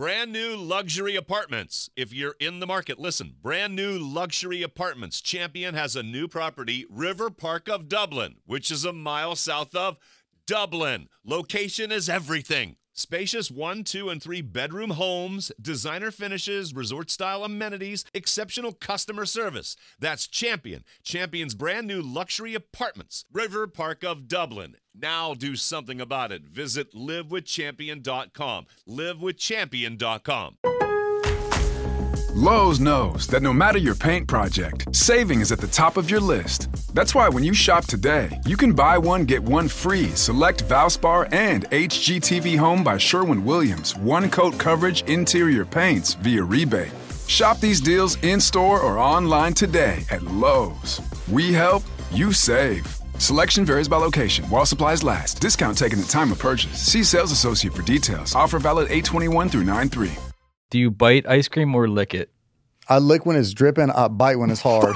Brand new luxury apartments. If you're in the market, listen. Brand new luxury apartments. Champion has a new property, River Park of Dublin, which is a mile south of Dublin. Location is everything. Spacious 1, 2, and 3 bedroom homes, designer finishes, resort-style amenities, exceptional customer service. That's Champion. Champion's brand new luxury apartments. River Park of Dublin. Now do something about it. Visit livewithchampion.com. livewithchampion.com. Lowe's knows that no matter your paint project, saving is at the top of your list. That's why when you shop today, you can buy one, get one free. Select Valspar and HGTV Home by Sherwin-Williams. One coat coverage interior paints via rebate. Shop these deals in-store or online today at Lowe's. We help, you save. Selection varies by location. While supplies last. Discount taken at time of purchase. See sales associate for details. Offer valid 8/21 through 9/3. Do you bite ice cream or lick it? I lick when it's dripping. I bite when it's hard.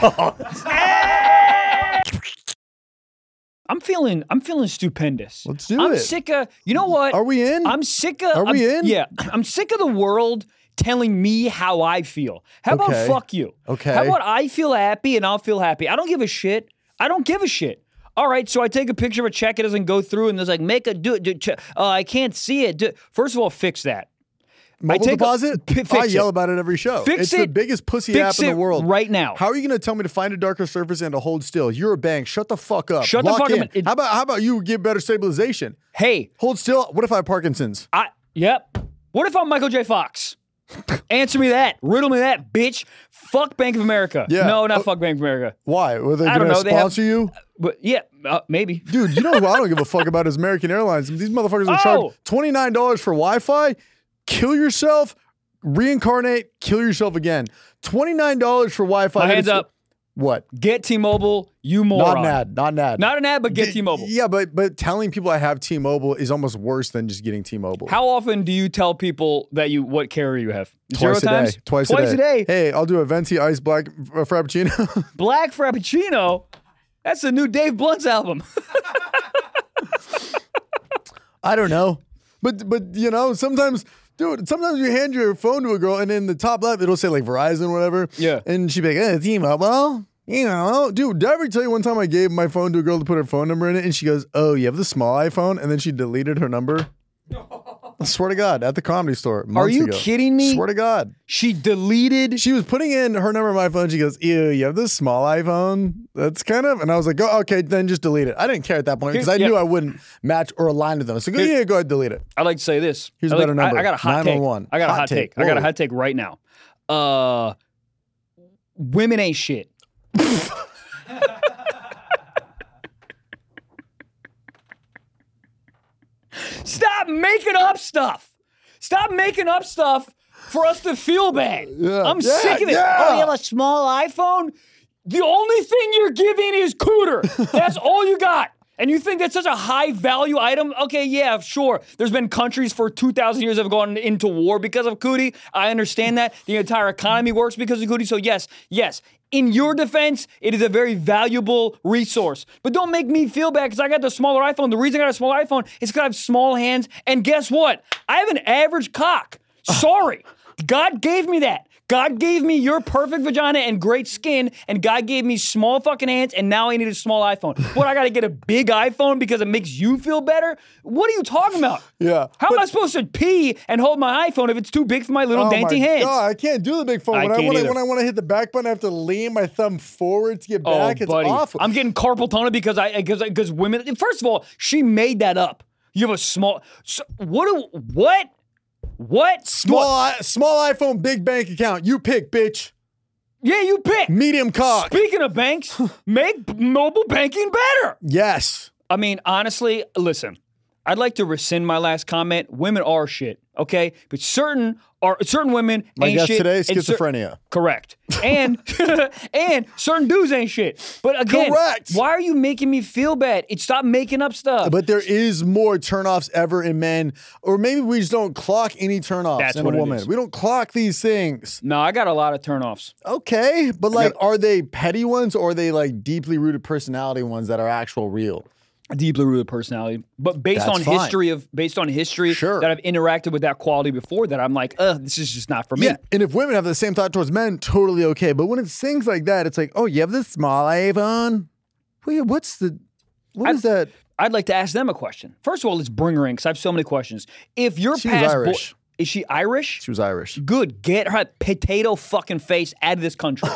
I'm feeling stupendous. Let's do it. I'm sick of, you know what? Are we in? I'm sick of. Are we in? Yeah. I'm sick of the world telling me how I feel. How about fuck you? Okay. How about I feel happy and I'll feel happy? I don't give a shit. I don't give a shit. All right, so I take a picture of a check, it doesn't go through, and there's like, I can't see it. First of all, fix that. Mobile deposit? I yell about it every show. It's the biggest pussy app in the world. Right now. How are you going to tell me to find a darker surface and to hold still? You're a bank. Shut the fuck up. Shut the fuck up. How about you get better stabilization? Hey. Hold still. What if I have Parkinson's? Yep. What if I'm Michael J. Fox? Answer me that. Riddle me that, bitch. Fuck Bank of America. Yeah. No, not fuck Bank of America. Why? Were they going to sponsor you? But yeah, maybe. Dude, you know who I don't give a fuck about is American Airlines. These motherfuckers are charging $29 for Wi-Fi. Kill yourself. Reincarnate, kill yourself again. $29 for Wi-Fi. My hands up. What? Get T-Mobile, you moron. Not an ad. Not an ad, but get T-Mobile. Yeah, but telling people I have T-Mobile is almost worse than just getting T-Mobile. How often do you tell people that what carrier you have? Twice Zero times? a day. Twice a day. Hey, I'll do a Venti Ice Black Frappuccino. Black Frappuccino? That's the new Dave Blunt's album. I don't know. But you know, sometimes you hand your phone to a girl and in the top left, it'll say like Verizon or whatever. Yeah. And she'd be like, T-Mobile. You know, dude, did I ever tell you one time I gave my phone to a girl to put her phone number in it and she goes, oh, you have the small iPhone? And then she deleted her number. I swear to God, at the Comedy Store months Are you ago. kidding me? Swear to God. She deleted? She was putting in her number on my phone. She goes, ew, you have this small iPhone? That's kind of, and I was like, oh, okay, then just delete it. I didn't care at that point because I knew I wouldn't match or align with them. So go ahead, delete it. I'd like to say this. Here's a better number. I got a hot take. I got a hot take. I got a hot take right now. Women ain't shit. Stop making up stuff. Stop making up stuff for us to feel bad. I'm sick of it. Oh, you have a small iPhone? The only thing you're giving is cooter. That's all you got. And you think that's such a high value item? Okay, yeah, sure. There's been countries for 2,000 years that have gone into war because of cootie. I understand that. The entire economy works because of cootie. So yes. In your defense, it is a very valuable resource. But don't make me feel bad because I got the smaller iPhone. The reason I got a smaller iPhone is because I have small hands. And guess what? I have an average cock. Sorry. God gave me that. God gave me your perfect vagina and great skin, and God gave me small fucking hands, and now I need a small iPhone. What, I gotta get a big iPhone because it makes you feel better? What are you talking about? Yeah. How am I supposed to pee and hold my iPhone if it's too big for my little dainty hands? God, I can't do the big phone. When I want to hit the back button, I have to lean my thumb forward to get back. It's awful. I'm getting carpal tunnel because women. First of all, she made that up. You have a small. What? What? Small iPhone, big bank account. You pick, bitch. Yeah, you pick. Medium cock. Speaking of banks, make mobile banking better. Yes. I mean, honestly, listen, I'd like to rescind my last comment. Women are shit, okay? But certain women my ain't guest shit. today is schizophrenia. Correct. And and certain dudes ain't shit. But again, correct. Why are you making me feel bad? Stop making up stuff. But there is more turnoffs ever in men, or maybe we just don't clock any turnoffs in a woman. We don't clock these things. No, I got a lot of turnoffs. Okay, but like, are they petty ones or are they like deeply rooted personality ones that are actual real? deeply rooted personality, but based That's on fine. history Sure. that I've interacted with that quality before, that I'm like, this is just not for me. Yeah, and if women have the same thought towards men, totally okay. But when it's things like that, it's like, oh, you have this small iPhone? Wait, what is that? I'd like to ask them a question. First of all, let's bring her in because I have so many questions. If you're She was past Irish. is she Irish? She was Irish. Good. Get her potato fucking face out of this country.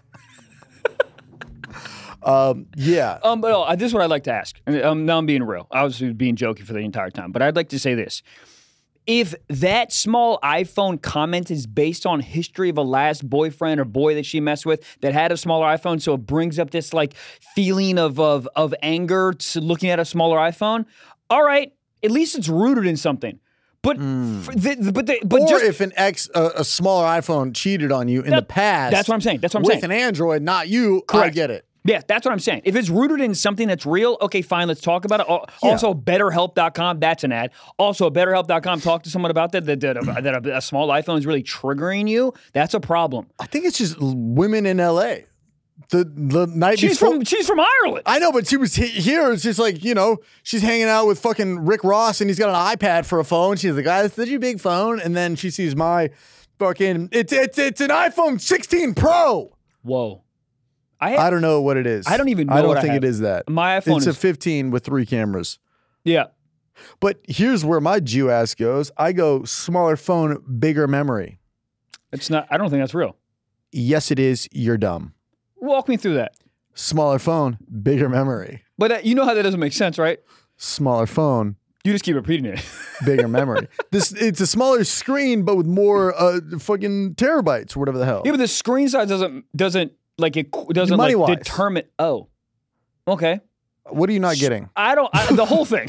Yeah. But this is what I'd like to ask. Now I'm being real. I was being jokey for the entire time, but I'd like to say this. If that small iPhone comment is based on history of a last boyfriend or boy that she messed with that had a smaller iPhone, so it brings up this like feeling of anger to looking at a smaller iPhone, all right, at least it's rooted in something. But If an a smaller iPhone cheated on you in the past, that's what I'm saying. That's what I'm with saying. an Android, not you, I Correct. get it. Yeah, that's what I'm saying. If it's rooted in something that's real, okay, fine, let's talk about it. Also, BetterHelp.com, that's an ad. Also, BetterHelp.com, talk to someone about that a small iPhone is really triggering you. That's a problem. I think it's just women in LA. The night She's before, from Ireland. I know, but she was here. It's just like, she's hanging out with fucking Rick Ross and he's got an iPad for a phone. She's like, "Guys, such a big phone." And then she sees my fucking, it's an iPhone 16 Pro. Whoa. I don't know what it is. I don't even know I don't what I think have. it is that. My iPhone It's is a 15 with 3 cameras. Yeah. But here's where my Jew ass goes. I go smaller phone, bigger memory. It's not. I don't think that's real. Yes, it is. You're dumb. Walk me through that. Smaller phone, bigger memory. But you know how that doesn't make sense, right? Smaller phone, You just keep repeating it. bigger memory. It's a smaller screen, but with more fucking terabytes or whatever the hell. Yeah, but the screen size doesn't like Money-wise. determine. Oh, okay. What are you not getting? The whole thing.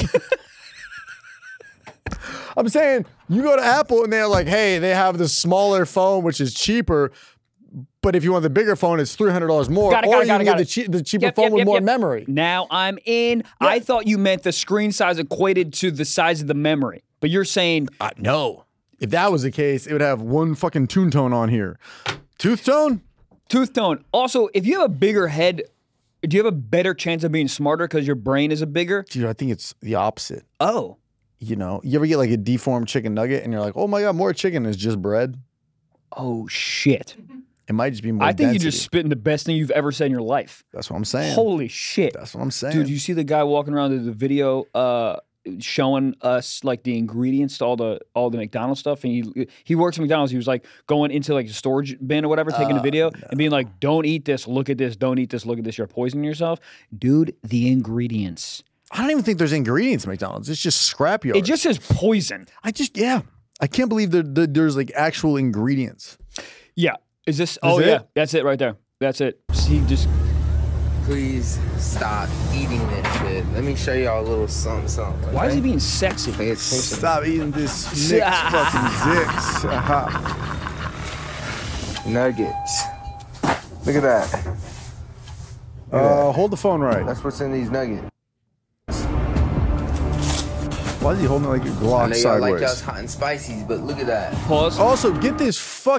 I'm saying you go to Apple and they're like, hey, they have the smaller phone, which is cheaper. But if you want the bigger phone, it's $300 more. Got it, or got it, you got can it, get got the cheaper Yep, phone yep, with yep, more yep. memory. Now I'm in. Yeah. I thought you meant the screen size equated to the size of the memory, but you're saying No. If that was the case, it would have one fucking tune tone on here. Tooth tone? tooth tone. Also, if you have a bigger head, do you have a better chance of being smarter because your brain is a bigger? Dude, I think it's the opposite. Oh. You ever get like a deformed chicken nugget and you're like, oh my God, more chicken is just bread? Oh, shit. It might just be more I think density. you just spitting the best thing you've ever said in your life. That's what I'm saying. Holy shit. That's what I'm saying. Dude, you see the guy walking around with the video showing us like the ingredients to all the McDonald's stuff, and he works at McDonald's. He was like going into like a storage bin or whatever, taking a video and being like, "Don't eat this. Look at this. Don't eat this. Look at this. You're poisoning yourself." Dude, the ingredients. I don't even think there's ingredients at McDonald's. It's just scrapyard. It just says poison. I can't believe there's like actual ingredients. Yeah. Is this? it? Yeah. That's it right there. That's it. He just. Please stop eating that shit. Let me show y'all a little something, something. Okay? Why is he being sexy? Pay attention. Stop eating this mixed fucking Zix. Nuggets. Look at that. Hold the phone right. That's what's in these nuggets. Why is he holding it like a I Glock know y'all like sideways? y'all's hot and spicy, but look at that. Pause. Also, get the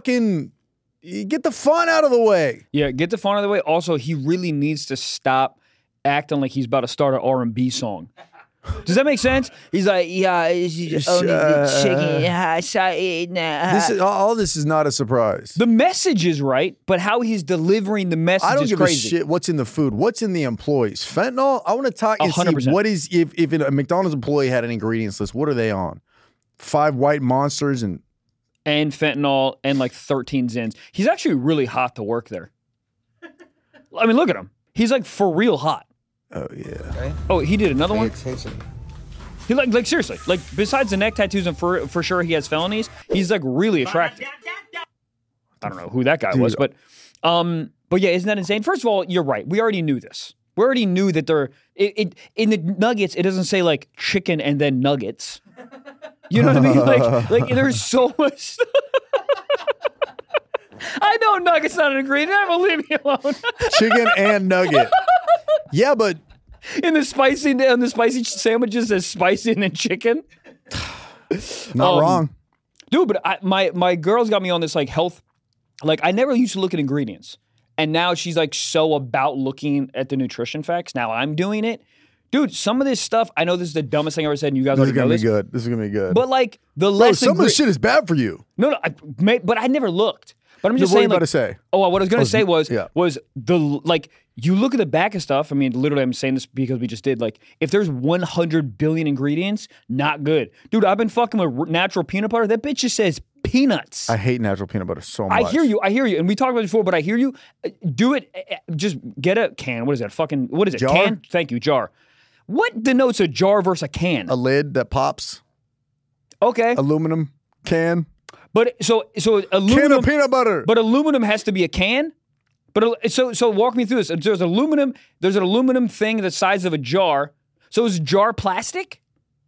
fun out of the way. Yeah, get the phone out of the way. Also, he really needs to stop acting like he's about to start an R&B song. Does that make sense? He's like, yeah, it's only the chicken. Yeah, All this is not a surprise. The message is right, but how he's delivering the message I don't is give crazy. a shit what's in the food. What's in the employees? Fentanyl? I want to talk and see 100%. what is, if a McDonald's employee had an ingredients list, what are they on? 5 white monsters and And fentanyl and like 13 Zins. He's actually really hot to work there. I mean, look at him. He's like for real hot. oh yeah. Oh, he did another Pay one? attention. He like seriously, like besides the neck tattoos and for sure he has felonies, he's like really attractive. I don't know who that guy was, but yeah, isn't that insane? First of all, you're right. We already knew this. We already knew that in the nuggets, it doesn't say like chicken and then nuggets. You know what I mean? Like there's so much. I know nuggets not an ingredient. But leave me alone. Chicken and nugget. Yeah, but In the spicy sandwiches, there's spicy and then chicken. not wrong. Dude, but my girl's got me on this like health. Like I never used to look at ingredients, and now she's like so about looking at the nutrition facts. Now I'm doing it. Dude, some of this stuff, I know this is the dumbest thing I ever said, and you guys This is already know gonna be this. good. This is gonna be good. But like the Bro, less some of this shit is bad for you. No, but I never looked. But I'm just What are saying, you about like, to say? oh, what I was gonna say was yeah. the like you look at the back of stuff. I mean, literally, I'm saying this because we just did. Like, if there's 100 billion ingredients, not good, dude. I've been fucking with natural peanut butter. That bitch just says peanuts. I hate natural peanut butter so much. I hear you, and we talked about it before, but I hear you. Do it. Just get a can. What is that? Fucking what is it? Jar? Can? Thank you, jar. What denotes a jar versus a can? A lid that pops. Okay, Aluminum can. but so aluminum. Can of peanut butter. But aluminum has to be a can. But so walk me through this. There's aluminum. There's an aluminum thing the size of a jar. So is jar plastic?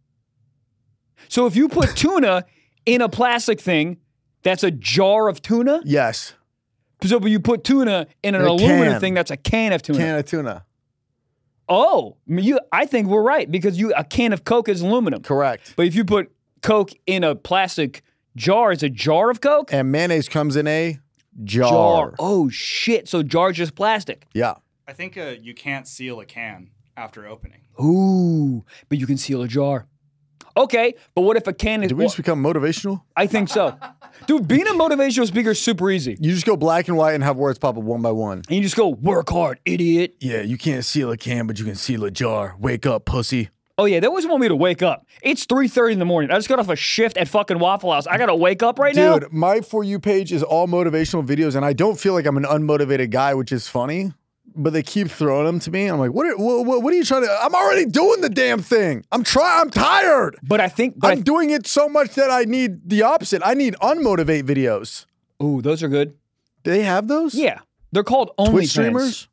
So if you put tuna in a plastic thing, that's a jar of tuna. Yes. So but you put tuna in an aluminum thing, that's a can of tuna. Can of tuna. Oh, I think we're right because a can of Coke is aluminum. Correct. But if you put Coke in a plastic jar, it's a jar of Coke. And mayonnaise comes in a jar. Oh shit! So jar just plastic. Yeah. I think you can't seal a can after opening. Ooh, but you can seal a jar. Okay, but what if a can is... Did we just become motivational? I think so. Dude, being a motivational speaker is super easy. You just go black and white and have words pop up one by one. And you just go, work hard, idiot. Yeah, you can't seal a can, but you can seal a jar. Wake up, pussy. Oh yeah, they always want me to wake up. It's 3:30 in the morning. I just got off a shift at fucking Waffle House. I gotta wake up right now? Dude, my For You page is all motivational videos, and I don't feel like I'm an unmotivated guy, which is funny. But they keep throwing them to me. I'm like, what are you trying to... I'm already doing the damn thing. I'm tired. But I think... I'm doing it so much that I need the opposite. I need unmotivate videos. Ooh, those are good. Do they have those? Yeah. They're called OnlyFans. Twitch streamers?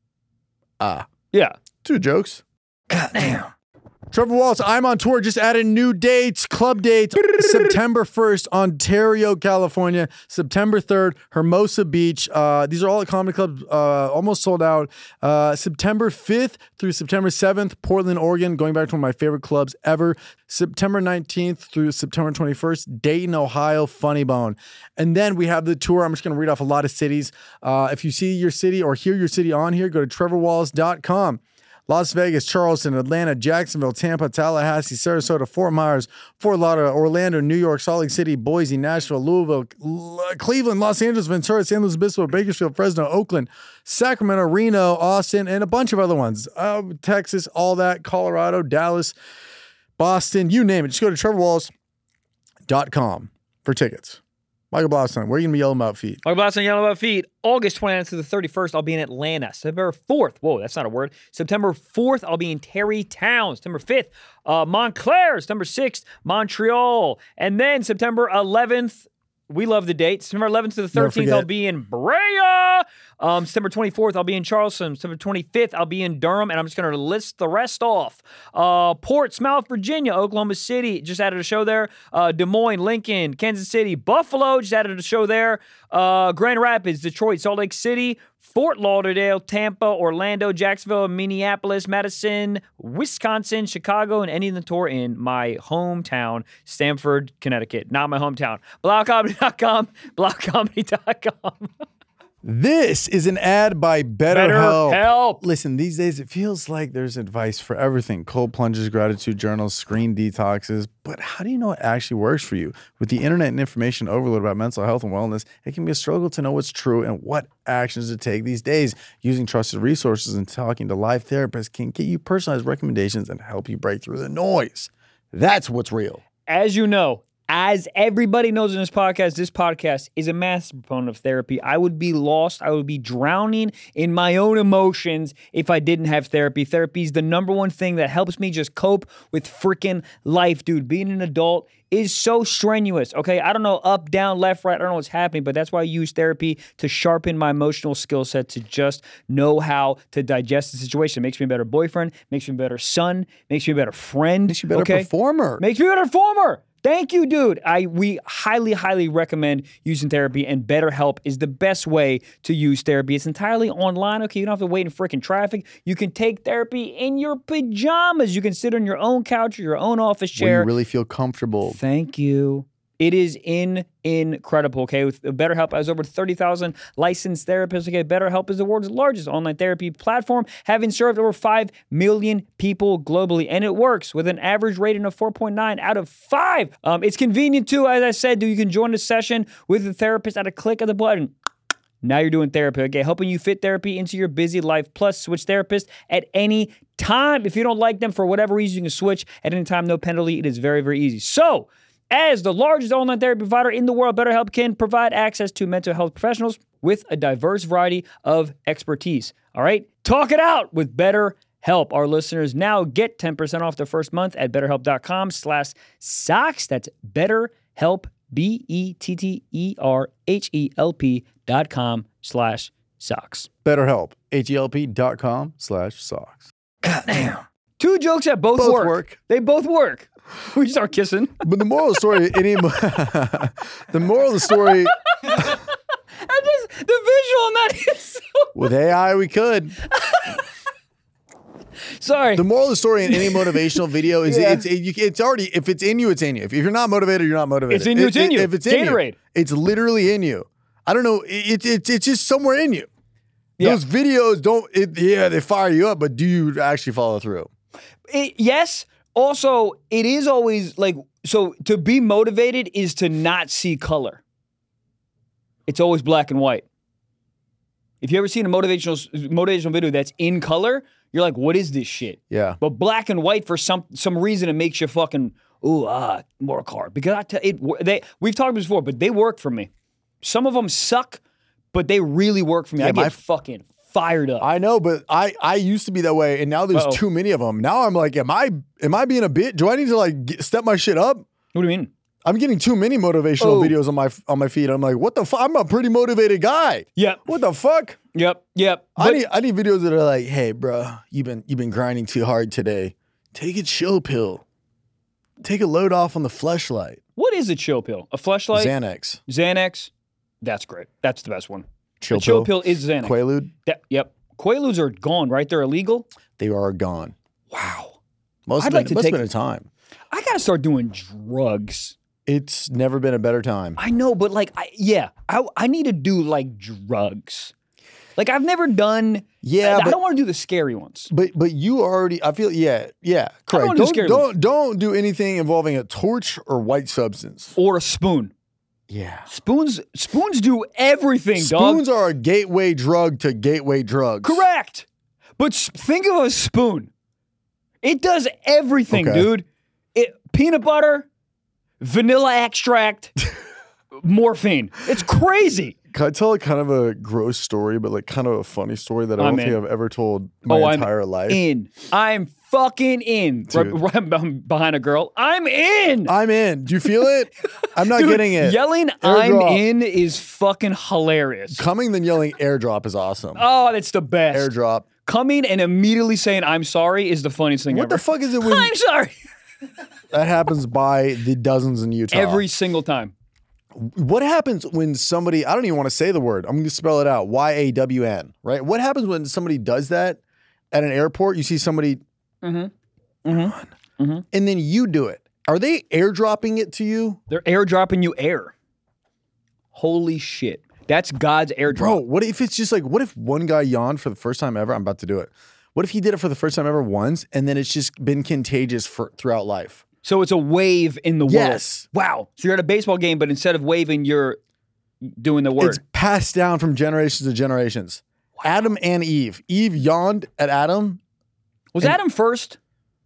Yeah. 2 jokes. God damn. Trevor Wallace, I'm on tour. Just added new dates. Club dates. September 1st, Ontario, California. September 3rd, Hermosa Beach. These are all at comedy clubs, almost sold out. September 5th through September 7th, Portland, Oregon, going back to one of my favorite clubs ever. September 19th through September 21st, Dayton, Ohio, Funny Bone. And then we have the tour. I'm just going to read off a lot of cities. If you see your city or hear your city on here, go to trevorwallace.com. Las Vegas, Charleston, Atlanta, Jacksonville, Tampa, Tallahassee, Sarasota, Fort Myers, Fort Lauderdale, Orlando, New York, Salt Lake City, Boise, Nashville, Louisville, Cleveland, Los Angeles, Ventura, San Luis Obispo, Bakersfield, Fresno, Oakland, Sacramento, Reno, Austin, and a bunch of other ones. Texas, all that, Colorado, Dallas, Boston, you name it. Just go to trevorwallace.com for tickets. Michael Blaustein, where are you going to be yelling about feet? Michael Blaustein, yelling about feet. August 29th to the 31st, I'll be in Atlanta. September 4th, whoa, that's not a word. September 4th, I'll be in Terrytown. September 5th, Montclair. September 6th, Montreal. And then September 11th, we love the date. September 11th to the 13th, I'll be in Brea. September 24th, I'll be in Charleston. September 25th, I'll be in Durham. And I'm just going to list the rest off. Portsmouth, Virginia, Oklahoma City, just added a show there. Des Moines, Lincoln, Kansas City, Buffalo, just added a show there. Grand Rapids, Detroit, Salt Lake City, Fort Lauderdale, Tampa, Orlando, Jacksonville, Minneapolis, Madison, Wisconsin, Chicago, and ending the tour in my hometown, Stamford, Connecticut. Not my hometown. BlockComedy.com, BlockComedy.com. This is an ad by BetterHelp. Help. Listen, these days it feels like there's advice for everything. Cold plunges, gratitude journals, screen detoxes. But how do you know what actually works for you? With the internet and information overload about mental health and wellness, it can be a struggle to know what's true and what actions to take these days. Using trusted resources and talking to live therapists can get you personalized recommendations and help you break through the noise. That's what's real. As you know, as everybody knows in this podcast is a massive proponent of therapy. I would be lost. I would be drowning in my own emotions if I didn't have therapy. Therapy is the number one thing that helps me just cope with freaking life, dude. Being an adult is so strenuous, okay? I don't know, up, down, left, right, I don't know what's happening, but that's why I use therapy to sharpen my emotional skill set to just know how to digest the situation. It makes me a better boyfriend, makes me a better son, makes me a better friend. Makes you a better performer. Makes me a better performer. Thank you, dude. We highly, highly recommend using therapy, and BetterHelp is the best way to use therapy. It's entirely online, okay? You don't have to wait in freaking traffic. You can take therapy in your pajamas. You can sit on your own couch or your own office chair. Where you really feel comfortable. Thank you. It is incredible, okay? With BetterHelp has over 30,000 licensed therapists, okay? BetterHelp is the world's largest online therapy platform, having served over 5 million people globally, and it works with an average rating of 4.9 out of 5. It's convenient, too, as I said. You can join a session with a therapist at a click of the button. Now you're doing therapy, okay? Helping you fit therapy into your busy life. Plus, switch therapists at any time. If you don't like them for whatever reason, you can switch at any time, no penalty. It is very, very easy. So, as the largest online therapy provider in the world, BetterHelp can provide access to mental health professionals with a diverse variety of expertise. All right? Talk it out with BetterHelp. Our listeners now get 10% off their first month at BetterHelp.com/socks. That's BetterHelp, BetterHelp.com/socks. BetterHelp, HELP.com/socks. Goddamn. 2 jokes that both work. They both work. We start kissing. But the moral of the story, the moral of the story. The visual on that is so... With AI, we could. Sorry. The moral of the story in any motivational video is it's already, if it's in you, it's in you. If you're not motivated, you're not motivated. It's in you, it's in you. If it's in you, it's literally in you. I don't know. It's just somewhere in you. Yeah. Those videos they fire you up, but do you actually follow through? Yes. Also, it is always like, so to be motivated is to not see color. It's always black and white. If you ever seen a motivational video that's in color, you're like, what is this shit? Yeah. But black and white, for some reason, it makes you fucking, work hard. Because we've talked about this before, but they work for me. Some of them suck, but they really work for me. I get fucking fired up. I know, but I used to be that way, and now there's too many of them. Now I'm like, am I being a bitch? Do I need to like step my shit up? What do you mean? I'm getting too many motivational videos on my feed. I'm like, what the fuck? I'm a pretty motivated guy. Yep. What the fuck? Yep. I need videos that are like, hey, bro, you've been grinding too hard today. Take a chill pill. Take a load off on the fleshlight. What is a chill pill? A fleshlight? Xanax. That's great. That's the best one. Chill pill is Xanax. Quaalude. Yep. Quaaludes are gone, right? They're illegal. They are gone. Wow. Must have been a time. I gotta start doing drugs. It's never been a better time. I know, but like, I need to do like drugs. Like I've never done. Yeah, I don't want to do the scary ones. But you already. I feel. Yeah. Correct. Don't do anything involving a torch or white substance or a spoon. Yeah. Spoons do everything, dog. Spoons are a gateway drug to gateway drugs. Correct. But think of a spoon. It does everything, dude. Peanut butter, vanilla extract, morphine. It's crazy. Can I tell kind of a gross story, but like kind of a funny story that I don't think I've ever told my entire life? I'm fucking in. Right behind a girl. I'm in. Do you feel it? I'm not getting it. Yelling I'm in is fucking hilarious. Coming then yelling airdrop is awesome. Oh, that's the best. Airdrop. Coming and immediately saying I'm sorry is the funniest thing ever. What the fuck is it when I'm sorry. That happens by the dozens in Utah. Every single time. What happens when somebody, I don't even want to say the word, I'm going to spell it out, YAWN, right? What happens when somebody does that at an airport? You see somebody, and then you do it. Are they airdropping it to you? They're airdropping you air. Holy shit. That's God's airdrop. Bro, what if it's just like, what if one guy yawned for the first time ever? I'm about to do it. What if he did it for the first time ever once, and then it's just been contagious throughout life? So it's a wave in the world. Yes. Wow. So you're at a baseball game, but instead of waving, you're doing the word. It's passed down from generations to generations. Wow. Adam and Eve. Eve yawned at Adam. Was Adam first?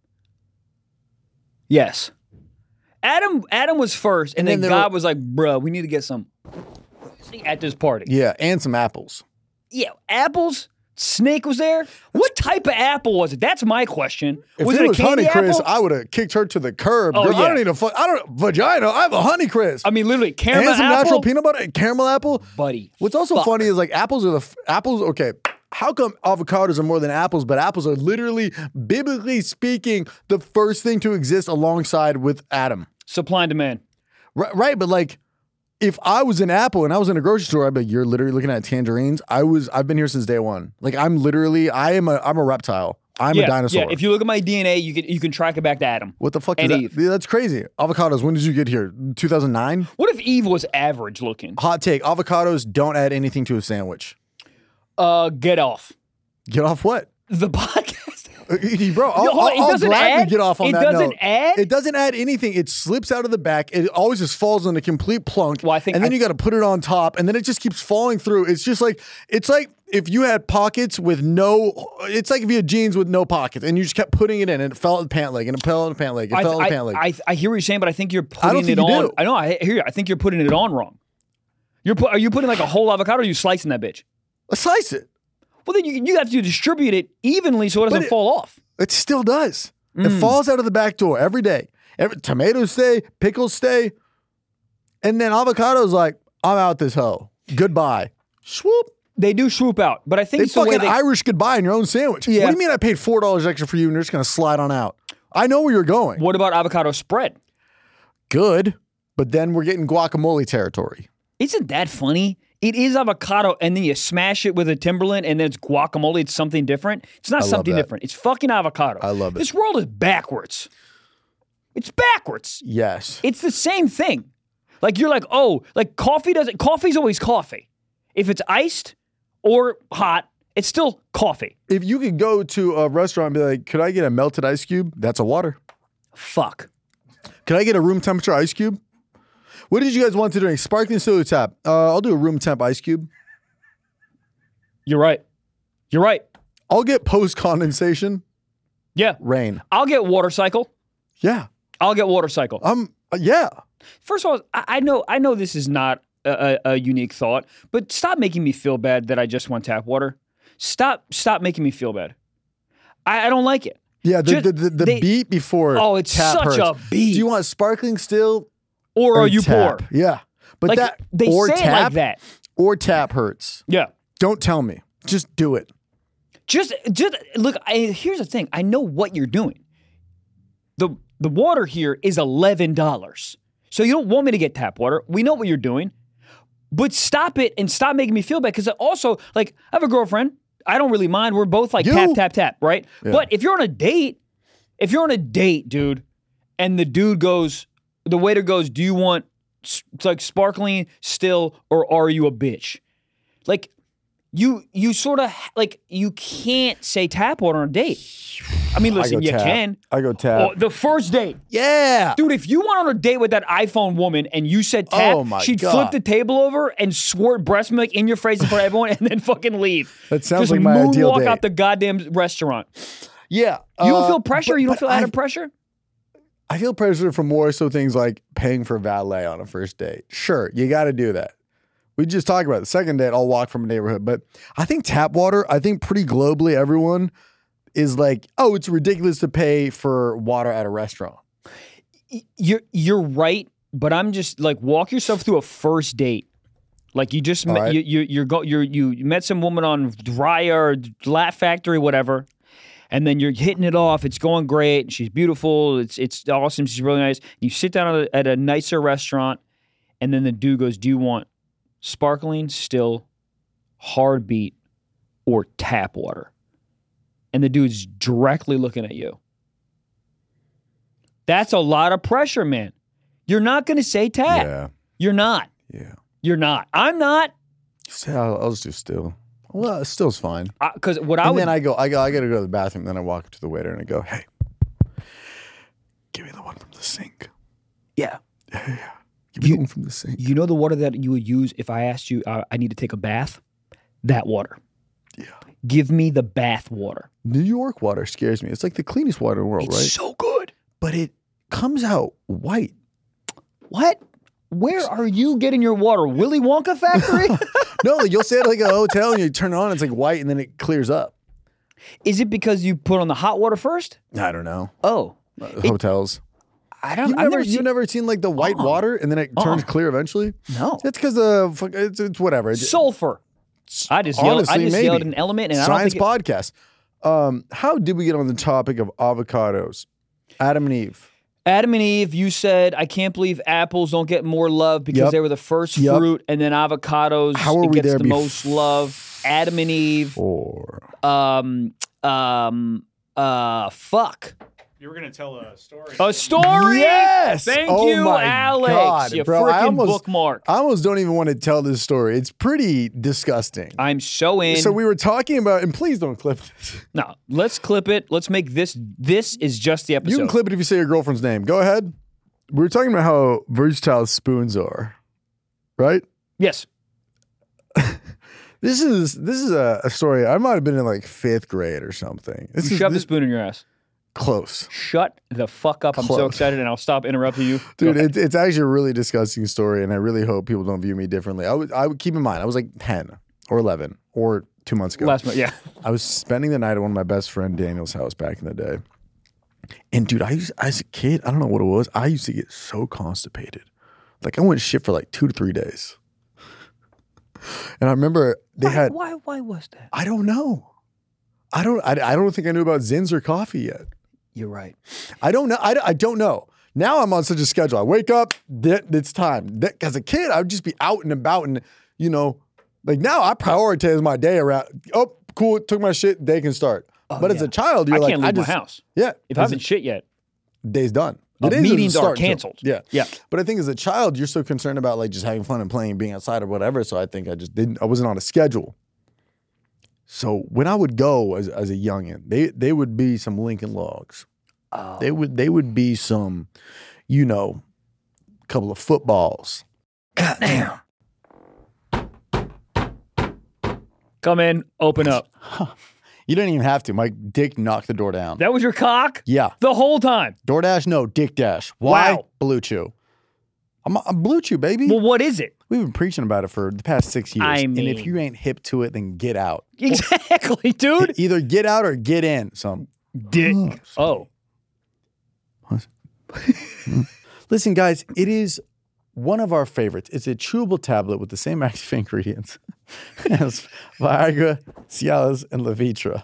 Yes. Adam was first, and then God was like, bruh, we need to get some at this party. Yeah, and some apples. Yeah, apples. Snake was there. What type of apple was it? That's my question. Was it a candy Honeycrisp, apple? I would have kicked her to the curb. Oh, Girl, yeah. I don't need vagina. I have a Honeycrisp. I mean, literally, caramel and some apple. natural peanut butter and caramel apple. Buddy. What's also funny is like apples. Okay, how come avocados are more than apples? But apples are literally, biblically speaking, the first thing to exist alongside with Adam. Supply and demand. Right, but like, if I was an apple and I was in a grocery store, I'd be like, you're literally looking at tangerines. I've been here since day one. Like I'm a reptile. I'm a dinosaur. Yeah, if you look at my DNA, you can track it back to Adam. What the fuck and is that? Eve. Yeah, that's crazy. Avocados, when did you get here? 2009? What if Eve was average looking? Hot take. Avocados don't add anything to a sandwich. Get off. Get off what? The podcast. Bro, I'll gladly get off on that note. It doesn't add? It doesn't add anything. It slips out of the back. It always just falls on a complete plunk. Well, and then you got to put it on top, and then it just keeps falling through. It's like if you had pockets with it's like if you had jeans with no pockets, and you just kept putting it in, and it fell in the pant leg, and it fell in the pant leg, and it fell in the pant leg. I hear what you're saying, but I think you're putting it on. I know. I hear you. I think you're putting it on wrong. Are you putting like a whole avocado, or are you slicing that bitch? Let's slice it. Well, then you have to distribute it evenly so it doesn't fall off. It still does. It falls out of the back door every day. Tomatoes stay, pickles stay. And then avocado's like, I'm out this hoe. Goodbye. Swoop. They do swoop out, but I think it's the way Irish goodbye in your own sandwich. Yeah. What do you mean I paid $4 extra for you and you're just going to slide on out? I know where you're going. What about avocado spread? Good, but then we're getting guacamole territory. Isn't that funny? It is avocado, and then you smash it with a Timberland, and then it's guacamole. It's something different. It's not something different. It's fucking avocado. I love it. This world is backwards. It's backwards. Yes. It's the same thing. Like you're like, oh, like coffee's always coffee. If it's iced or hot, it's still coffee. If you could go to a restaurant and be like, could I get a melted ice cube? That's a water. Fuck. Could I get a room temperature ice cube? What did you guys want to drink? Sparkling, still, or tap? I'll do a room temp ice cube. You're right. I'll get post condensation. Yeah. Rain. I'll get water cycle. Yeah. I'll get water cycle. Yeah. First of all, I know this is not a unique thought, but stop making me feel bad that I just want tap water. Stop making me feel bad. I don't like it. Yeah, the beat before. Oh, it's tap such hurts. a beat. Do you want sparkling still? Or are you tap? poor? Yeah. But like, that they or say tap, it like that. Or tap hurts. Yeah. Don't tell me. Just do it. Just look, here's the thing. I know what you're doing. The water here is $11. So you don't want me to get tap water. We know what you're doing. But stop it and stop making me feel bad. Because also, like, I have a girlfriend. I don't really mind. We're both like tap, right? Yeah. But if you're on a date, dude, and the waiter goes, do you want like sparkling still, or are you a bitch? Like, you sort of like, you can't say tap water on a date. I mean, listen, you can. I go tap. Oh, the first date. Yeah. Dude, if you went on a date with that iPhone woman and you said tap, she'd flip the table over and squirt breast milk in your face in front of everyone and then fucking leave. That sounds like my ideal date. Moonwalk out the goddamn restaurant. Yeah. You don't feel pressure? You don't feel added pressure? I feel pressure for more so things like paying for valet on a first date. Sure, you got to do that. We just talked about it. The second date, I'll walk from a neighborhood. But I think tap water, pretty globally, everyone is like, oh, it's ridiculous to pay for water at a restaurant. You're right, but I'm just like, walk yourself through a first date. Like you just met, you met some woman on Raya or Laugh Factory, whatever. And then you're hitting it off. It's going great. She's beautiful. It's awesome. She's really nice. You sit down at a nicer restaurant, and then the dude goes, do you want sparkling, still, hard beat, or tap water? And the dude's directly looking at you. That's a lot of pressure, man. You're not going to say tap. Yeah. You're not. Yeah. You're not. I'm not. I'll just do still. Well, still's fine. Because then I got to go to the bathroom. Then I walk up to the waiter and I go, hey, give me the one from the sink. Yeah. Yeah. Give me the one from the sink. You know the water that you would use if I asked you, I need to take a bath? That water. Yeah. Give me the bath water. New York water scares me. It's like the cleanest water in the world, right? It's so good. But it comes out white. What? Where are you getting your water? Willy Wonka factory? No, like you'll stay at like a hotel and you turn it on, it's like white and then it clears up. Is it because you put on the hot water first? I don't know. Oh. Hotels. I don't You've never seen like the white water and then it turns clear eventually? No. It's because it's whatever. Sulfur. I just yelled an element and Science I don't think podcast. How did we get on the topic of avocados? Adam and Eve. Adam and Eve, you said, I can't believe apples don't get more love because they were the first fruit, and then avocados gets the most love. Adam and Eve. Fuck. You were gonna tell a story. A story? Yes! Thank Oh you, my Alex. God, you bro, I freaking almost- bookmark. I almost don't even want to tell this story. It's pretty disgusting. I'm so in. So we were talking about, and please don't clip this. No, let's clip it. Let's make this. This is just the episode. You can clip it if you say your girlfriend's name. Go ahead. We were talking about how versatile spoons are, right? Yes. This is a story. I might have been in like 5th grade or something. You shove the spoon in your ass. Close. Shut the fuck up. I'm so Close. excited, and I'll stop interrupting you. Dude, it's actually a really disgusting story, and I really hope people don't view me differently. I would keep in mind, I was like 10 or 11 or 2 months ago. Last month, yeah. I was spending the night at one of my best friend Daniel's house back in the day. And dude, as a kid, I don't know what it was, I used to get so constipated. Like I went shit for like 2 to 3 days. And I remember they had Why was that? I don't know. I don't think I knew about Zins or coffee yet. You're right. I don't know. I don't know. Now I'm on such a schedule. I wake up, it's time. As a kid, I would just be out and about, and like now I prioritize my day around. Oh, cool, took my shit. Day can start. But as a child, you're I like, can't leave my house. Yeah, If I haven't shit yet, day's done. The day meetings doesn't are start until- canceled. Yeah, Yeah. But I think as a child, you're so concerned about like just having fun and playing, being outside or whatever. So I think I wasn't on a schedule. So when I would go as a youngin', they would be some Lincoln Logs. Oh. They would be some, couple of footballs. goddamn. Come in, open up. You didn't even have to. My dick knocked the door down. That was your cock? Yeah. The whole time. DoorDash, no. Dick Dash. Why? Wow. Blue Chew. I'm Blue Chew, baby. Well, what is it? We've been preaching about it for the past 6 years. I and if mean- you ain't hip to it, then get out. Exactly, dude. Either get out or get in. Dick. Oh. Listen, guys, it is one of our favorites. It's a chewable tablet with the same active ingredients as Viagra, Cialis, and Levitra.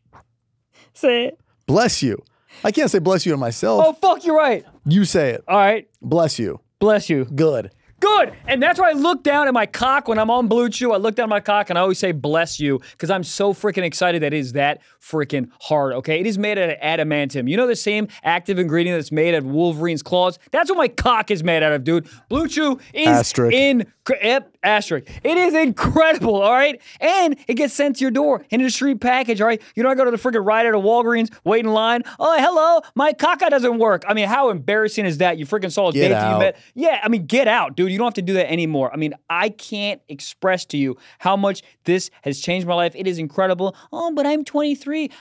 Say it. Bless you. I can't say bless you to myself. Oh, fuck, you're right. You say it. All right. Bless you. Bless you. Good. Good. And that's why I look down at my cock when I'm on Blue Chew. I look down at my cock and I always say, bless you, because I'm so freaking excited that it is that freaking hard, okay? It is made out of adamantium. You know the same active ingredient that's made out of Wolverine's claws? That's what my cock is made out of, dude. Blue Chew is Asterisk. asterisk. It is incredible, all right? And it gets sent to your door in a discreet package, all right? You don't go to the freaking ride at a Walgreens, wait in line. Oh, hello, my caca doesn't work. I mean, how embarrassing is that? You freaking saw a Get date that you out. met. Yeah, I mean, get out, dude. You don't have to do that anymore. I mean, I can't express to you how much this has changed my life. It is incredible. Oh, but I'm 23.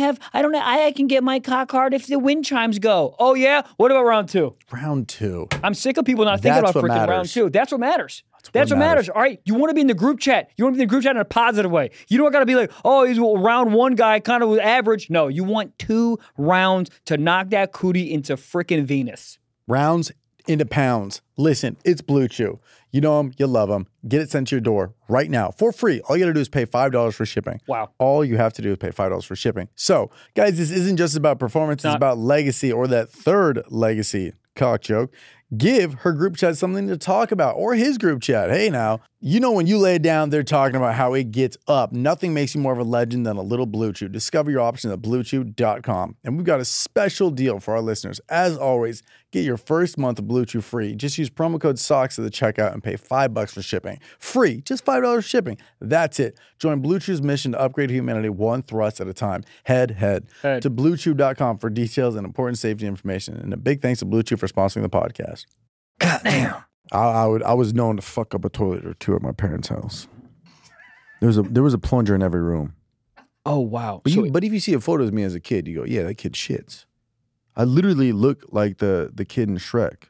I can get my cock hard if the wind chimes go. Oh, yeah? What about round 2? Round 2. I'm sick of people not thinking That's about what freaking round matters. 2. That's what matters. That's what matters. matters. All right. You want to be in the group chat. You want to be in the group chat in a positive way. You don't got to be like, oh, he's a round 1 guy, kind of was average. No, you want 2 rounds to knock that cootie into freaking Venus. Rounds into pounds. Listen, it's Blue Chew. You know them, you love them. Get it sent to your door right now for free. All you got to do is pay $5 for shipping. Wow. All you have to do is pay $5 for shipping. So, guys, this isn't just about performance. It's about legacy, or that third legacy cock joke. Give her group chat something to talk about, or his group chat. Hey, now, you know when you lay it down, they're talking about how it gets up. Nothing makes you more of a legend than a little Blue Chew. Discover your options at BlueChew.com. And we've got a special deal for our listeners. As always, get your first month of Blue Chew free. Just use promo code SOCKS at the checkout and pay $5 for shipping. Free, just $5 shipping. That's it. Join Blue Chew's mission to upgrade humanity one thrust at a time. Head to BlueChew.com for details and important safety information. And a big thanks to Blue Chew for sponsoring the podcast. Goddamn. I was known to fuck up a toilet or two at my parents' house. There was a plunger in every room. Oh, wow. But, but if you see a photo of me as a kid, you go, yeah, that kid shits. I literally look like the kid in Shrek.